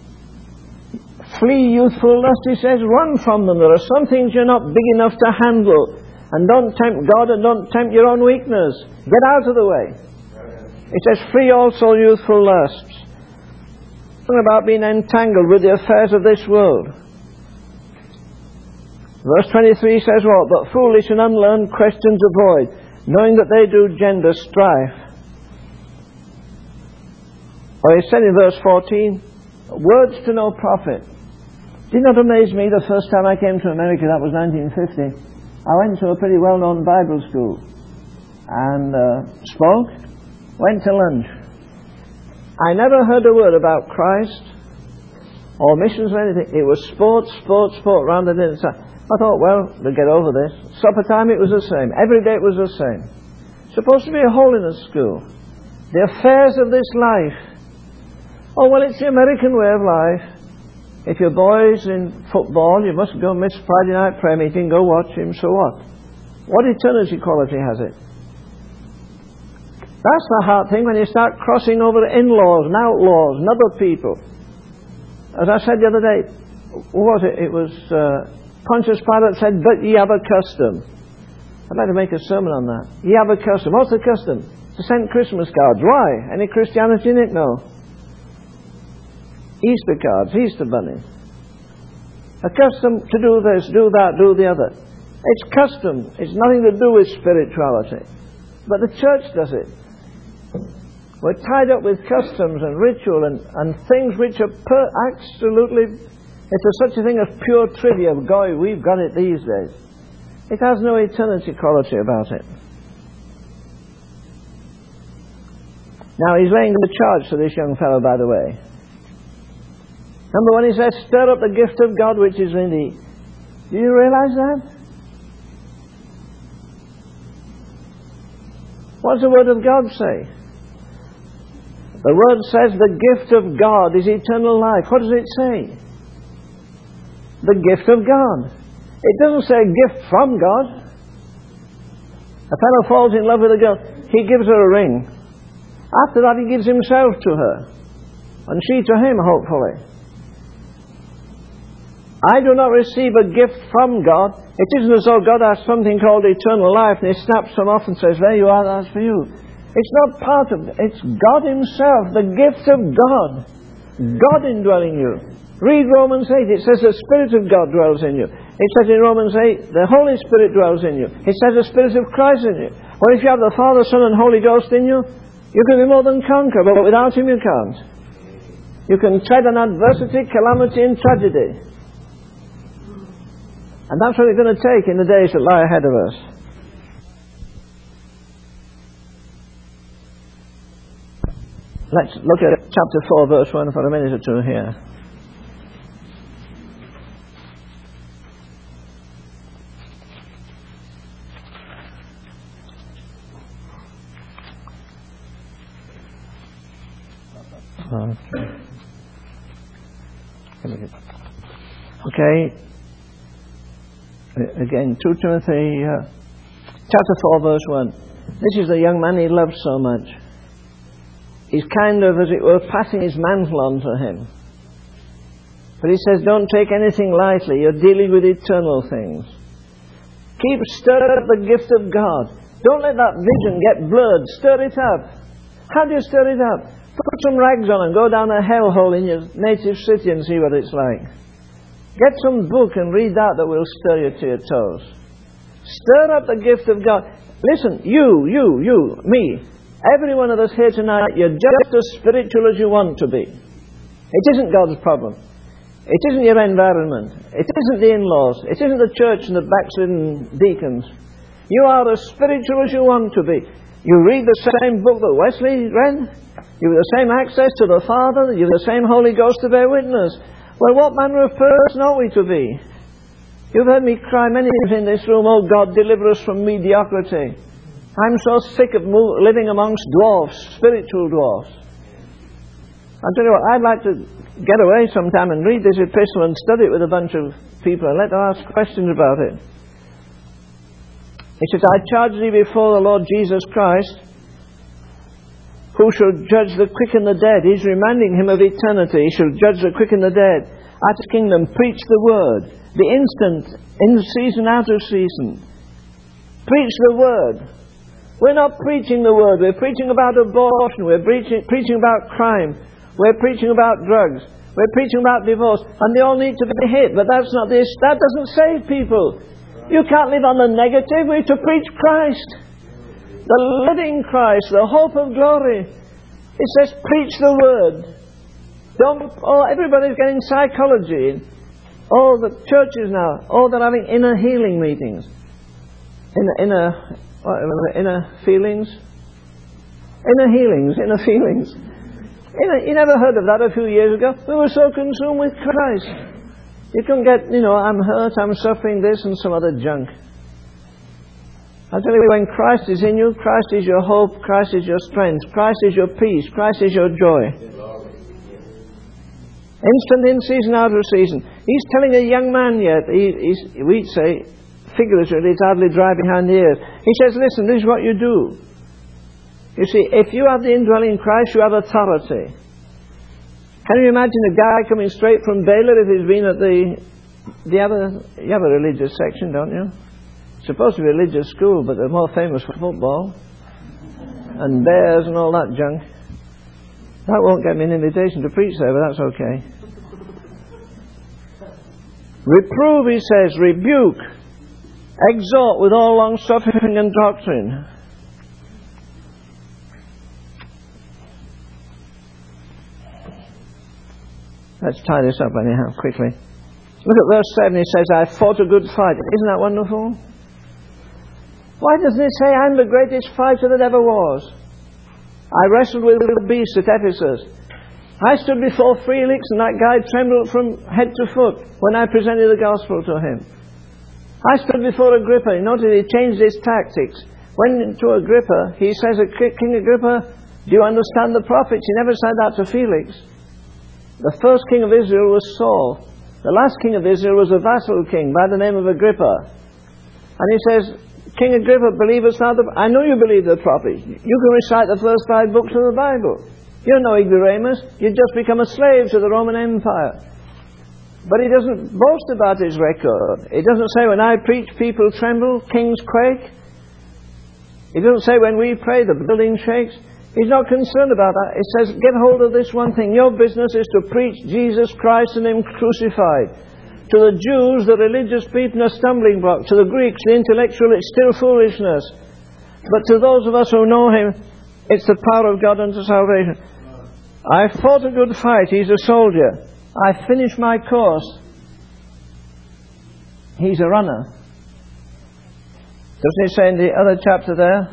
Flee youthful lust, he says. Run from them. There are some things you're not big enough to handle. And don't tempt God and don't tempt your own weakness. Get out of the way. It says, flee also youthful lusts. Something about being entangled with the affairs of this world. Verse 23 says what? But foolish and unlearned questions avoid, knowing that they do gender strife. Or he said in verse 14, words to no profit. Did not amaze me the first time I came to America, that was 1950. I went to a pretty well-known Bible school and spoke, went to lunch. I never heard a word about Christ or missions or anything. It was sport round the dinner time. I thought, well, we'll get over this. Supper time, it was the same. Every day it was the same. Supposed to be a holiness school. The affairs of this life. Oh, well, it's the American way of life. If your boy's in football, you must go miss Friday night prayer meeting, go watch him, so what? What eternity quality has it? That's the hard thing when you start crossing over in-laws and outlaws and other people. As I said the other day, what was it? It was Pontius Pilate said, but ye have a custom. I'd like to make a sermon on that. Ye have a custom. What's the custom? To send Christmas cards. Why? Any Christianity in it? No. Easter cards, Easter bunnies. A custom to do this, do that, do the other. It's custom. It's nothing to do with spirituality. But the church does it. We're tied up with customs and ritual and things which are absolutely, if there's such a thing as pure trivia, boy, we've got it these days. It has no eternity quality about it. Now he's laying the charge to this young fellow, by the way. Number 1, he says, stir up the gift of God which is in thee. Do you realize that? What does the Word of God say? The Word says the gift of God is eternal life. What does it say? The gift of God. It doesn't say a gift from God. A fellow falls in love with a girl. He gives her a ring. After that he gives himself to her. And she to him, hopefully. I do not receive a gift from God. It isn't as though God has something called eternal life and he snaps them off and says, there you are, that's for you. It's not part of it. It's God himself, the gift of God. God indwelling you. Read Romans 8. It says the Spirit of God dwells in you. It says in Romans 8, the Holy Spirit dwells in you. It says the Spirit of Christ in you. Well, if you have the Father, Son and Holy Ghost in you, you can be more than conqueror, but without him you can't. You can tread on adversity, calamity and tragedy. And that's what it's going to take in the days that lie ahead of us. Let's look at chapter 4, verse 1 for a minute or two here. Okay. Again, 2 Timothy chapter 4 verse 1. This is the young man he loved so much. He's kind of, as it were, passing his mantle on to him. But he says, don't take anything lightly. You're dealing with eternal things. Keep stirring up the gift of God. Don't let that vision get blurred. Stir it up. How do you stir it up? Put some rags on and go down a hellhole in your native city and see what it's like. Get some book and read that will stir you to your toes. Stir up the gift of God. Listen, you, me, every one of us here tonight, you're just as spiritual as you want to be. It isn't God's problem. It isn't your environment. It isn't the in-laws. It isn't the church and the backslidden deacons. You are as spiritual as you want to be. You read the same book that Wesley read. You have the same access to the Father. You have the same Holy Ghost to bear witness. Well, what manner of person ought we to be? You've heard me cry many times in this room, oh God, deliver us from mediocrity. I'm so sick of living amongst dwarfs, spiritual dwarfs. I'll tell you what, I'd like to get away sometime and read this epistle and study it with a bunch of people and let them ask questions about it. He says, I charge thee before the Lord Jesus Christ, who shall judge the quick and the dead. He's reminding him of eternity. He shall judge the quick and the dead. At his kingdom, preach the word. The instant, in season, out of season. Preach the word. We're not preaching the word. We're preaching about abortion. We're preaching about crime. We're preaching about drugs. We're preaching about divorce. And they all need to be hit. But that doesn't save people. You can't live on the negative. We have to preach Christ. The living Christ, the hope of glory. It says, preach the word. Everybody's getting psychology. All the churches now, they're having inner healing meetings. Inner feelings. You never heard of that a few years ago? We were so consumed with Christ. You couldn't get, I'm hurt, I'm suffering this and some other junk. I tell you, when Christ is in you, Christ is your hope, Christ is your strength, Christ is your peace, Christ is your joy. Instant in season, out of season. He's telling a young man yet, we'd say, figuratively, it's hardly dry behind the ears. He says, listen, this is what you do. You see, if you have the indwelling Christ, you have authority. Can you imagine a guy coming straight from Baylor if he's been at you have a religious section, don't you? It's supposed to be a religious school, but they're more famous for football and bears and all that junk. That won't get me an invitation to preach there, but that's okay. Reprove, he says, rebuke, exhort with all long-suffering and doctrine. Let's tie this up anyhow, quickly. Look at verse 7, he says, I fought a good fight. Isn't that wonderful? Why doesn't it say, I'm the greatest fighter that ever was? I wrestled with the beast at Ephesus. I stood before Felix and that guy trembled from head to foot when I presented the gospel to him. I stood before Agrippa. You notice he changed his tactics. When to Agrippa, he says, King Agrippa, do you understand the prophets? He never said that to Felix. The first king of Israel was Saul. The last king of Israel was a vassal king by the name of Agrippa. And he says, King Agrippa, believest thou I know you believe the prophets. You can recite the first 5 books of the Bible. You're no ignoramus. You just become a slave to the Roman Empire. But he doesn't boast about his record. He doesn't say, when I preach, people tremble, kings quake. He doesn't say, when we pray, the building shakes. He's not concerned about that. He says, get hold of this one thing. Your business is to preach Jesus Christ and Him crucified. To the Jews, the religious people, a stumbling block. To the Greeks, the intellectual, it's still foolishness. But to those of us who know Him, it's the power of God unto salvation. I fought a good fight. He's a soldier. I finished my course. He's a runner. Doesn't he say in the other chapter there?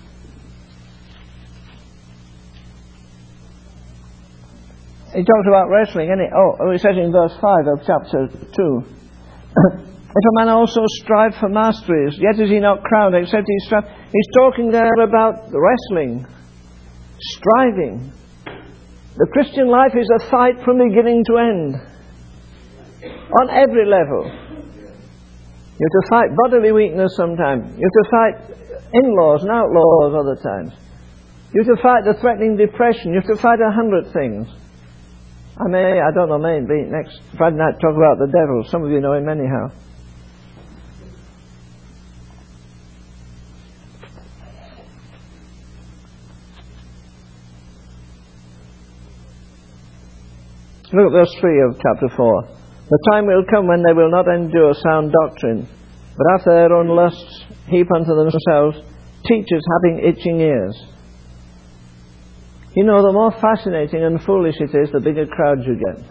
He talks about wrestling, and he says in verse 5 of chapter 2, if a man also strive for masteries, yet is he not crowned, except he strive. He's talking there about wrestling, striving. The Christian life is a fight from beginning to end. On every level. You have to fight bodily weakness sometimes. You have to fight in-laws and outlaws other times. You have to fight the threatening depression. You have to fight 100 things. I don't know, maybe next Friday night talk about the devil. Some of you know him anyhow. Look at verse 3 of chapter 4. The time will come when they will not endure sound doctrine, but after their own lusts heap unto themselves teachers having itching ears. You know, the more fascinating and foolish it is, the bigger crowds you get.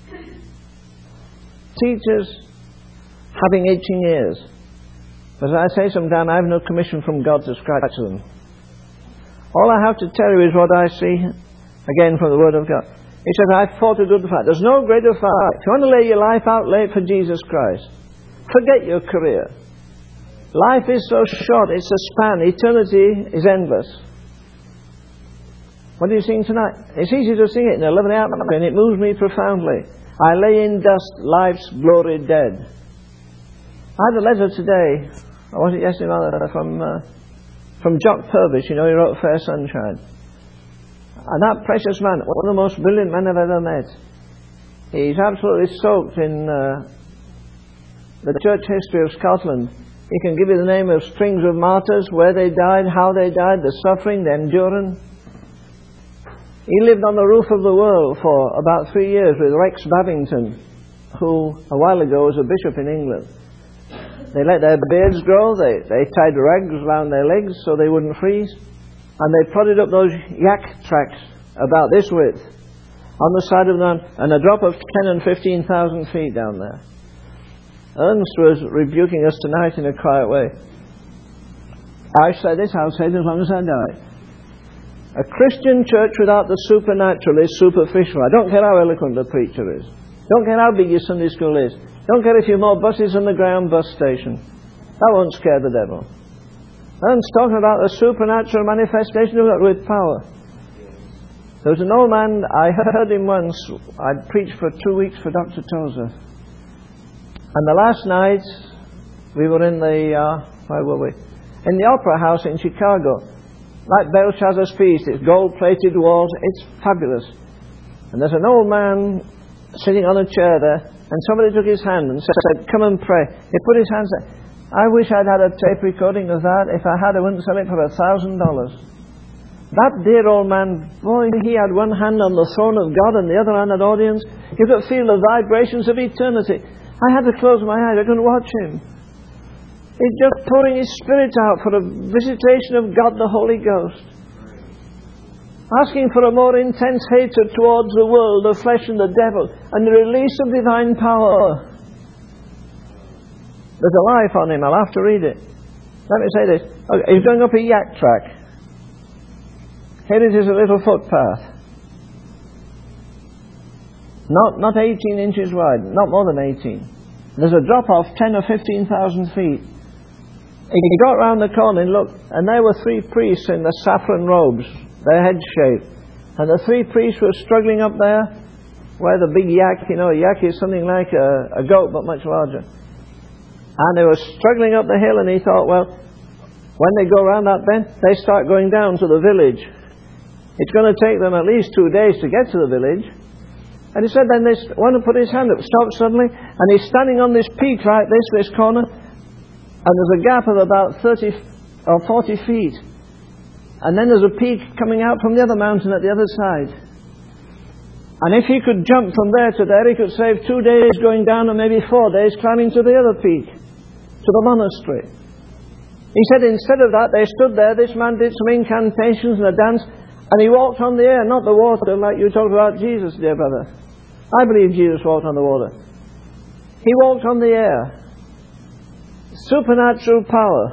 Teachers having itching ears. As I say sometimes, I have no commission from God to scratch them. All I have to tell you is what I see, again from the Word of God. He says, I've fought a good fight. There's no greater fight. If you want to lay your life out, lay it for Jesus Christ. Forget your career. Life is so short, it's a span. Eternity is endless. What do you sing tonight? It's easy to sing it in a lovely atmosphere, and it moves me profoundly. I lay in dust, life's glory dead. I had a letter today, or was it yesterday, from Jock Purvis. You know, he wrote Fair Sunshine. And that precious man, one of the most brilliant men I've ever met, he's absolutely soaked in the church history of Scotland. He can give you the name of strings of martyrs, where they died, how they died, the suffering, the endurance. He lived on the roof of the world for about 3 years with Rex Babington, who a while ago was a bishop in England. They let their beards grow, they tied rags around their legs so they wouldn't freeze. And they prodded up those yak tracks about this width on the side of the mountain, and a drop of 10 and 15,000 feet down there. Ernst was rebuking us tonight in a quiet way. I say this, I'll say it as long as I die. A Christian church without the supernatural is superficial. I don't care how eloquent the preacher is. Don't care how big your Sunday school is. Don't care if you're more buses than the ground bus station. That won't scare the devil. Ernst talking about the supernatural manifestation of God with power. There was an old man, I heard him once. I'd preached for 2 weeks for Dr. Tozer. And the last night, we were in the, where were we? In the Opera House in Chicago. Like Belshazzar's feast, it's gold-plated walls, it's fabulous. And there's an old man sitting on a chair there, and somebody took his hand and said, come and pray. He put his hand and said, I wish I'd had a tape recording of that. If I had, I wouldn't sell it for $1,000. That dear old man, boy, he had one hand on the throne of God and the other on an audience. You could feel the vibrations of eternity. I had to close my eyes. I couldn't watch him. He's just pouring his spirit out for a visitation of God the Holy Ghost. Asking for a more intense hatred towards the world, the flesh and the devil, and the release of divine power. There's a life on him. I'll have to read it. Let me say this. Okay, he's going up a yak track. Here it is, a little footpath. Not 18 inches wide. Not more than 18. There's a drop-off 10 or 15,000 feet. He got round the corner and looked, and there were 3 priests in the saffron robes, their heads shaved. And the 3 priests were struggling up there, where the big yak, you know, a yak is something like a goat, but much larger. And they were struggling up the hill, and he thought, well, when they go around that bend, they start going down to the village. It's going to take them at least 2 days to get to the village. And he said then one put his hand up, stopped suddenly, and he's standing on this peak like this corner, and there's a gap of about 30 or 40 feet. And then there's a peak coming out from the other mountain at the other side. And if he could jump from there to there, he could save 2 days going down and maybe 4 days climbing to the other peak, to the monastery. He said instead of that, they stood there, this man did some incantations and a dance, and he walked on the air, not the water, like you talked about Jesus, dear brother. I believe Jesus walked on the water. He walked on the air. Supernatural power.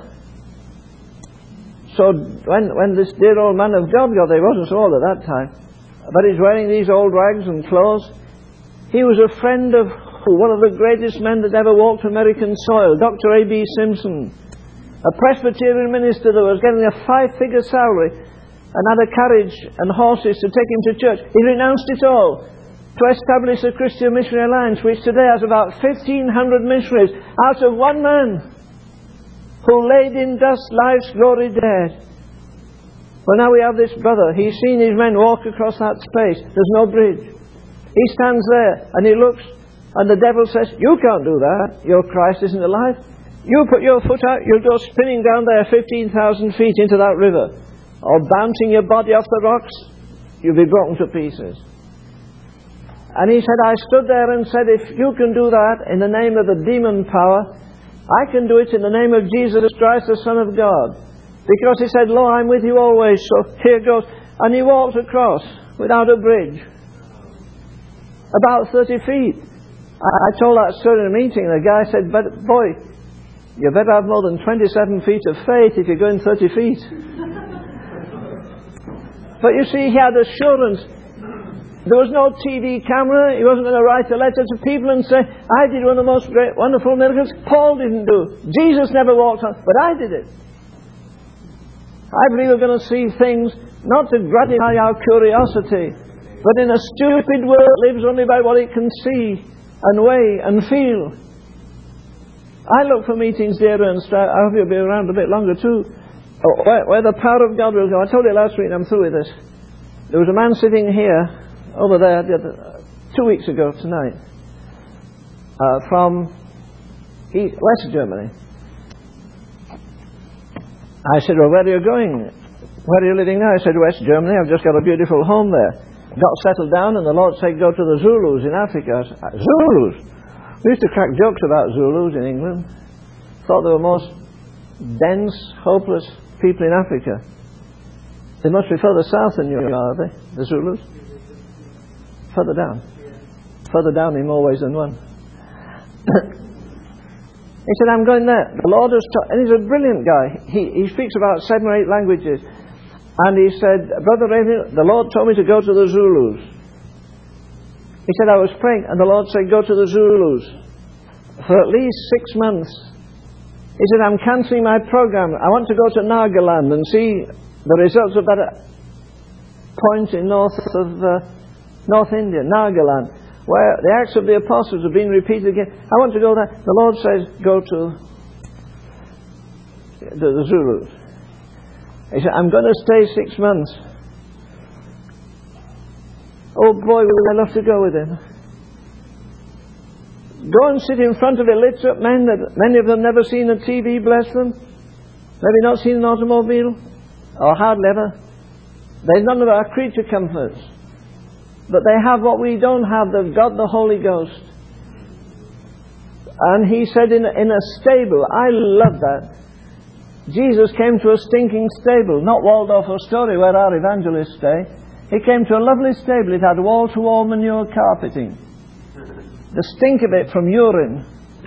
So when this dear old man of God got there, he wasn't so old at that time, but he's wearing these old rags and clothes. He was a friend of one of the greatest men that ever walked American soil, Dr. A.B. Simpson, a Presbyterian minister that was getting a 5-figure salary, and had a carriage and horses to take him to church. He renounced it all to establish the Christian Missionary Alliance, which today has about 1,500 missionaries out of one man who laid in dust life's glory dead. Well, now we have this brother. He's seen his men walk across that space. There's no bridge. He stands there and he looks, and the devil says, "You can't do that. Your Christ isn't alive. You put your foot out, you'll go spinning down there 15,000 feet into that river, or bouncing your body off the rocks, you'll be broken to pieces." And he said, I stood there and said, if you can do that in the name of the demon power, I can do it in the name of Jesus Christ, the Son of God. Because he said, "Lo, I'm with you always." So here goes. And he walked across without a bridge, about 30 feet. I told that story in a meeting, and the guy said, "But boy, you better have more than 27 feet of faith if you're going 30 feet. But you see, he had assurance. There was no TV camera. He wasn't going to write a letter to people and say, "I did one of the most great, wonderful miracles Paul didn't do. Jesus never walked on, but I did it." I believe we're going to see things not to gratify our curiosity, but in a stupid world that lives only by what it can see and weigh and feel. I look for meetings, dear Ernst. I hope you'll be around a bit longer too, where the power of God will go. I told you last week, and I'm through with this. There was a man sitting here, over there, 2 weeks ago tonight, from West Germany. I said, "Well, where are you going? Where are you living now?" He said, "West Germany. I've just got a beautiful home there. Got settled down, and the Lord said, go to the Zulus in Africa." I said, "Zulus?" We used to crack jokes about Zulus in England. Thought they were most dense, hopeless people in Africa. They must be further south than you are, are they, the Zulus? Further down. Further down in more ways than one. He said, "I'm going there." The Lord has taught, and he's a brilliant guy. He speaks about 7 or 8 languages. And he said, "Brother Raven, the Lord told me to go to the Zulus." He said, "I was praying, and the Lord said, go to the Zulus for at least 6 months." He said, "I'm cancelling my program. I want to go to Nagaland and see the results of that point in north India, Nagaland, where the Acts of the Apostles have been repeated again. I want to go there." The Lord says, "Go to the Zulus." He said, "I'm going to stay 6 months." Oh boy, would I love to go with him. Go and sit in front of lit up men that many of them never seen a TV, bless them. Maybe not seen an automobile, or hardly ever. They've none of our creature comforts. But they have what we don't have. They've got the Holy Ghost. And he said in a stable, I love that. Jesus came to a stinking stable, not Waldorf Astoria where our evangelists stay. He came to a lovely stable. It had wall-to-wall manure carpeting. The stink of it from urine.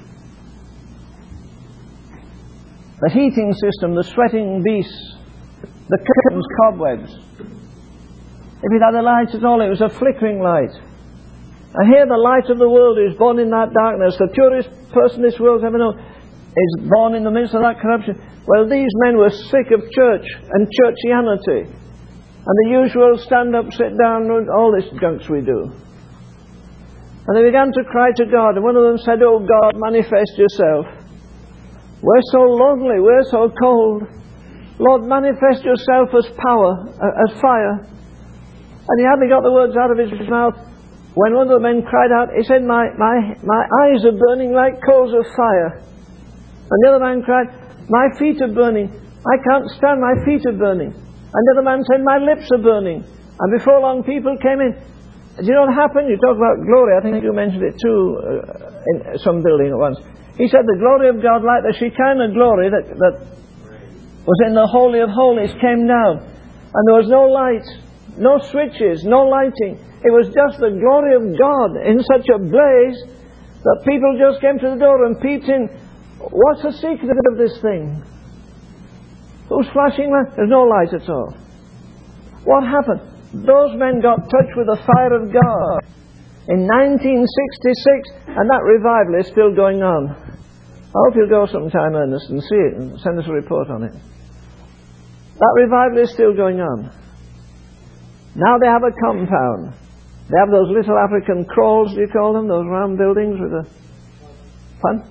The heating system, the sweating beasts, the curtains, cobwebs. If it had a light at all, it was a flickering light. And here the light of the world is born in that darkness. The purest person this world's ever known is born in the midst of that corruption. Well, these men were sick of church and churchianity. And the usual stand up, sit down, all this junks we do. And they began to cry to God. And one of them said, "Oh God, manifest yourself. We're so lonely, we're so cold. Lord, manifest yourself as power, as fire." And he hardly got the words out of his mouth when one of the men cried out. He said, my eyes are burning like coals of fire. And the other man cried, "My feet are burning. I can't stand, my feet are burning." And the other man said, "My lips are burning." And before long people came in. Do you know what happened? You talk about glory. I think you mentioned it too in some building at once. He said the glory of God, like the Shekinah glory that was in the Holy of Holies, came down. And there was no light, no switches, no lighting. It was just the glory of God in such a blaze that people just came to the door and peeped in. What's the secret of this thing? Who's flashing light? There's no light at all. What happened? Those men got touched with the fire of God in 1966, and that revival is still going on. I hope you'll go sometime, Ernest, and see it and send us a report on it. That revival is still going on. Now they have a compound. They have those little African crawls, do you call them? Those round buildings with a... Fun?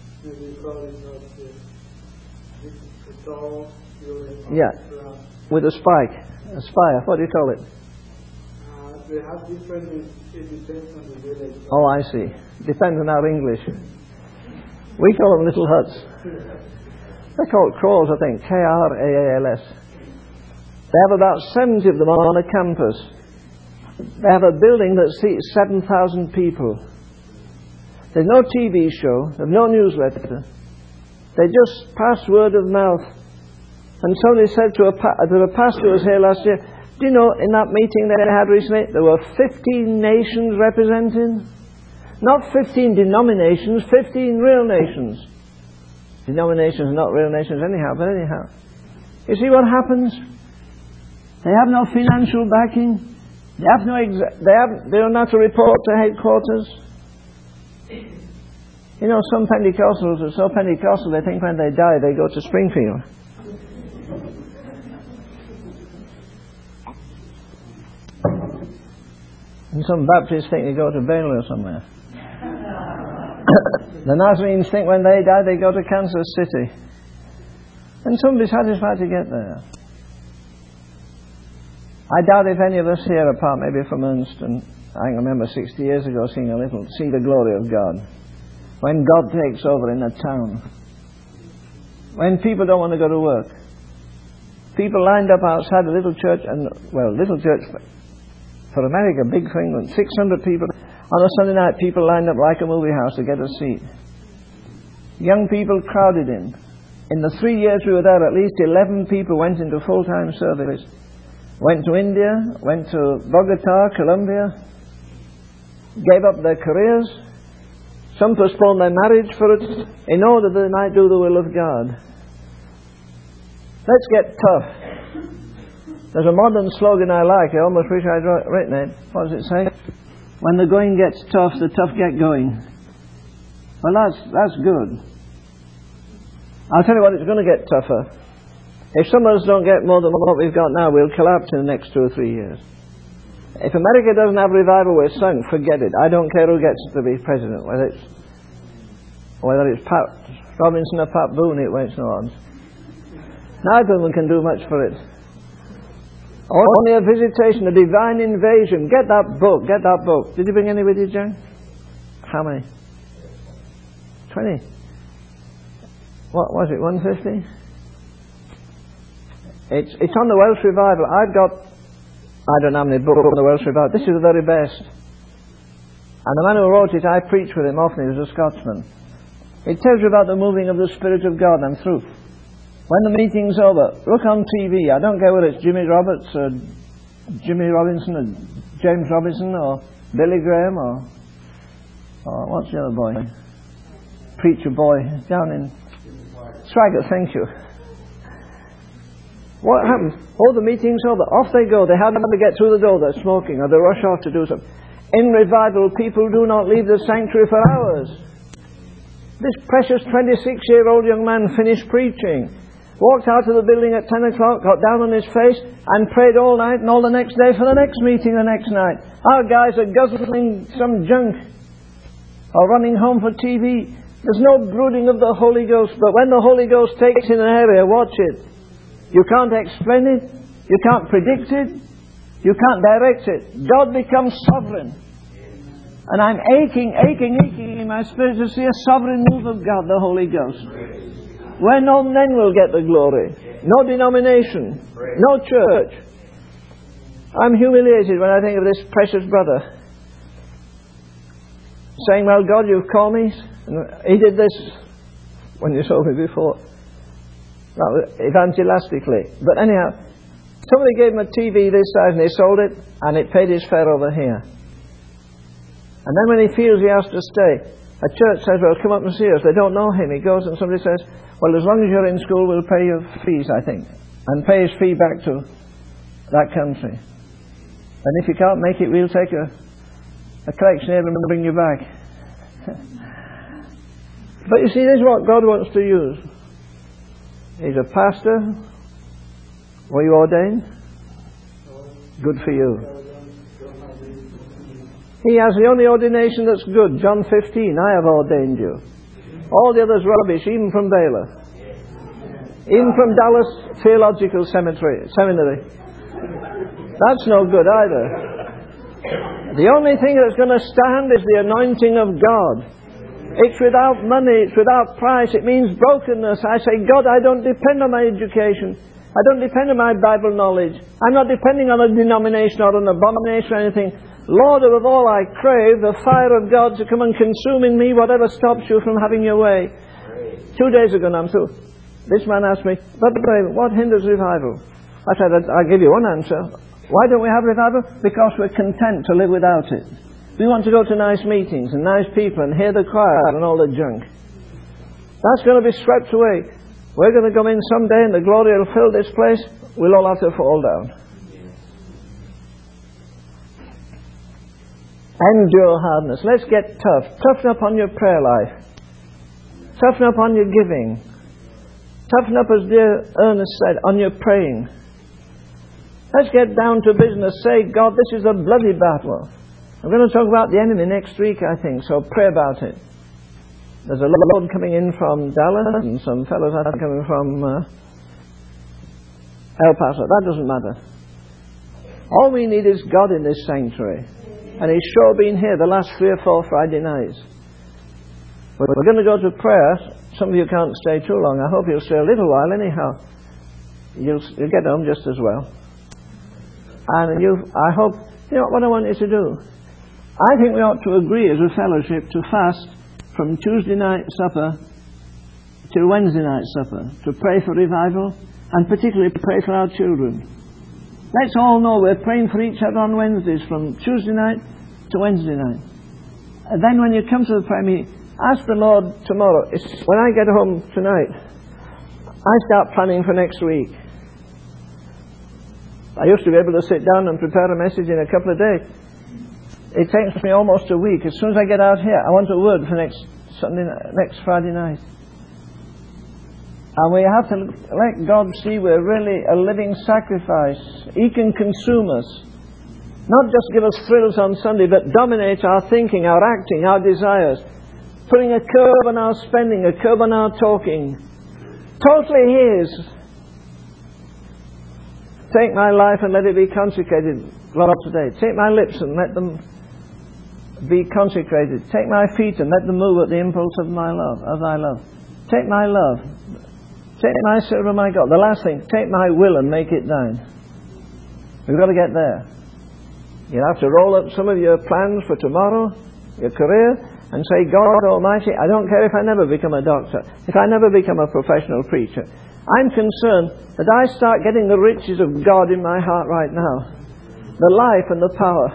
Yeah, with a spike. A spire, what do you call it? They have different, it depends on the village. Oh, I see. Depends on our English. We call them little huts. They're called crawls, I think. K-R-A-A-L-S. They have about 70 of them on a campus. They have a building that seats 7,000 people. There's no TV show. There's no newsletter. They just pass word of mouth. And somebody said to a pastor who was here last year, do you know, in that meeting they had recently, there were 15 nations represented? Not 15 denominations, 15 real nations. Denominations are not real nations anyhow, but anyhow. You see what happens? They have no financial backing. They don't have to report to headquarters. You know, some Pentecostals are so Pentecostal they think when they die they go to Springfield. And some Baptists think they go to Baylor or somewhere. The Nazarenes think when they die they go to Kansas City. And somebody's satisfied to get there. I doubt if any of us here, apart maybe from Ernst, and I can remember 60 years ago seeing see the glory of God. When God takes over in a town. When people don't want to go to work. People lined up outside a little church, little church for America, big for England, 600 people. On a Sunday night, people lined up like a movie house to get a seat. Young people crowded in. In the 3 years we were there, at least 11 people went into full-time service. Went to India, went to Bogota, Colombia, gave up their careers. Some postponed their marriage for it in order that they might do the will of God. Let's get tough. There's a modern slogan I like. I almost wish I'd written it. What does it say? When the going gets tough, the tough get going. Well, that's good. I'll tell you what, it's going to get tougher. If some of us don't get more than what we've got now, we'll collapse in the next 2 or 3 years. If America doesn't have revival, we're sunk. Forget it. I don't care who gets to be president, whether it's Pat Robinson or Pat Boone, it makes no odds. Neither of them can do much for it. Only a visitation, a divine invasion. Get that book. Did you bring any with you, John? How many? 20. What was it, 150? It's on the Welsh Revival. I don't know how many books on the Welsh Revival. This is the very best. And the man who wrote it, I preached with him often. He was a Scotsman. It tells you about the moving of the Spirit of God. I'm through. When the meeting's over, look on TV. I don't care whether it's Jimmy Roberts or Jimmy Robinson or James Robinson or Billy Graham or what's the other boy? Preacher boy down in Swaggart, thank you. What happens? Oh, the meeting's over. Off they go. They hardly get through the door. They're smoking or they rush off to do something. In revival, people do not leave the sanctuary for hours. This precious 26-year-old young man finished preaching, walked out of the building at 10 o'clock, got down on his face and prayed all night and all the next day for the next meeting the next night. Our guys are guzzling some junk or running home for TV. There's no brooding of the Holy Ghost, but when the Holy Ghost takes in an area, watch it. You can't explain it. You can't predict it. You can't direct it. God becomes sovereign. And I'm aching in my spirit to see a sovereign move of God, the Holy Ghost. Where no men will get the glory. No denomination. No church. I'm humiliated when I think of this precious brother saying, well, God, you've called me. And he did this when you saw me before. Evangelistically. But anyhow, somebody gave him a TV this size and he sold it and it paid his fare over here. And then when he feels he has to stay, a church says, well, come up and see us. They don't know him. He goes and somebody says, well, as long as you're in school, we'll pay your fees, I think. And pay his fee back to that country. And if you can't make it, we'll take a collection here and bring you back. But you see, this is what God wants to use. He's a pastor. Were you ordained? Good for you. He has the only ordination that's good. John 15, I have ordained you. All the others rubbish, even from Baylor. Even from Dallas Theological Seminary. That's no good either. The only thing that's going to stand is the anointing of God. It's without money, it's without price, it means brokenness. I say, God, I don't depend on my education. I don't depend on my Bible knowledge. I'm not depending on a denomination or an abomination or anything. Lord, above all, I crave the fire of God to come and consume in me whatever stops you from having your way. 2 days ago, now I'm through. This man asked me, but what hinders revival? I said, I'll give you one answer. Why don't we have revival? Because we're content to live without it. We want to go to nice meetings and nice people and hear the choir and all the junk. That's going to be swept away. We're going to come in someday and the glory will fill this place. We'll all have to fall down. Endure hardness. Let's get tough. Toughen up on your prayer life. Toughen up on your giving. Toughen up, as dear Ernest said, on your praying. Let's get down to business. Say, God, this is a bloody battle. I'm going to talk about the enemy next week, I think, so pray about it. There's a load coming in from Dallas, and some fellows are coming from El Paso. That doesn't matter. All we need is God in this sanctuary. And He's sure been here the last 3 or 4 Friday nights. But we're going to go to prayer. Some of you can't stay too long. I hope you'll stay a little while anyhow. You'll get home just as well. And I hope, you know what I want you to do? I think we ought to agree as a fellowship to fast from Tuesday night supper till Wednesday night supper, to pray for revival, and particularly pray for our children. Let's all know we're praying for each other on Wednesdays from Tuesday night to Wednesday night. And then when you come to the prayer meeting, ask the Lord tomorrow. When I get home tonight, I start planning for next week. I used to be able to sit down and prepare a message in a couple of days. It takes me almost a week. As soon as I get out here, I want a word for next Friday night. And we have to let God see we're really a living sacrifice. He can consume us. Not just give us thrills on Sunday, but dominate our thinking, our acting, our desires. Putting a curb on our spending, a curb on our talking. Totally His. Take my life and let it be consecrated, Lord, today. Take my lips and let them be consecrated. Take my feet and let them move at the impulse of my love, of thy love. Take my love. Take my silver, my God. The last thing, take my will and make it thine. We've got to get there. You'll have to roll up some of your plans for tomorrow, your career, and say, God Almighty, I don't care if I never become a doctor, if I never become a professional preacher. I'm concerned that I start getting the riches of God in my heart right now. The life and the power.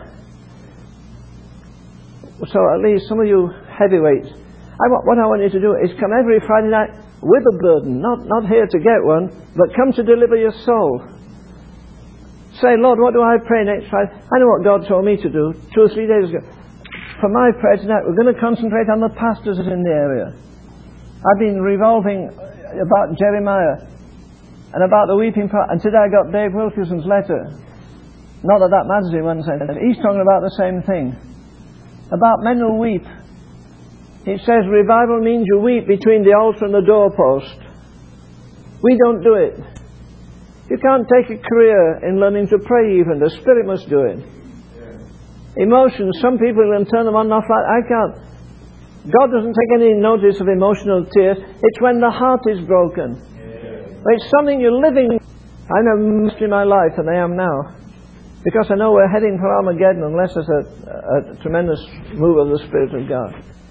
So at least some of you heavyweights, what I want you to do is come every Friday night with a burden, not here to get one, but come to deliver your soul. Say, Lord, what do I pray next Friday? I know what God told me to do 2 or 3 days ago. For my prayer tonight, we're going to concentrate on the pastors in the area. I've been revolving about Jeremiah and about the weeping part, and today I got Dave Wilkerson's letter. Not that matters in one sense. He's talking about the same thing. About men who weep. It says revival means you weep between the altar and the doorpost. We don't do it. You can't take a career in learning to pray even. The Spirit must do it. Emotions, some people can turn them on and off like I can't. God doesn't take any notice of emotional tears. It's when the heart is broken. It's something you're living. I know most in my life than I am now. Because I know we're heading for Armageddon unless there's a tremendous move of the Spirit of God.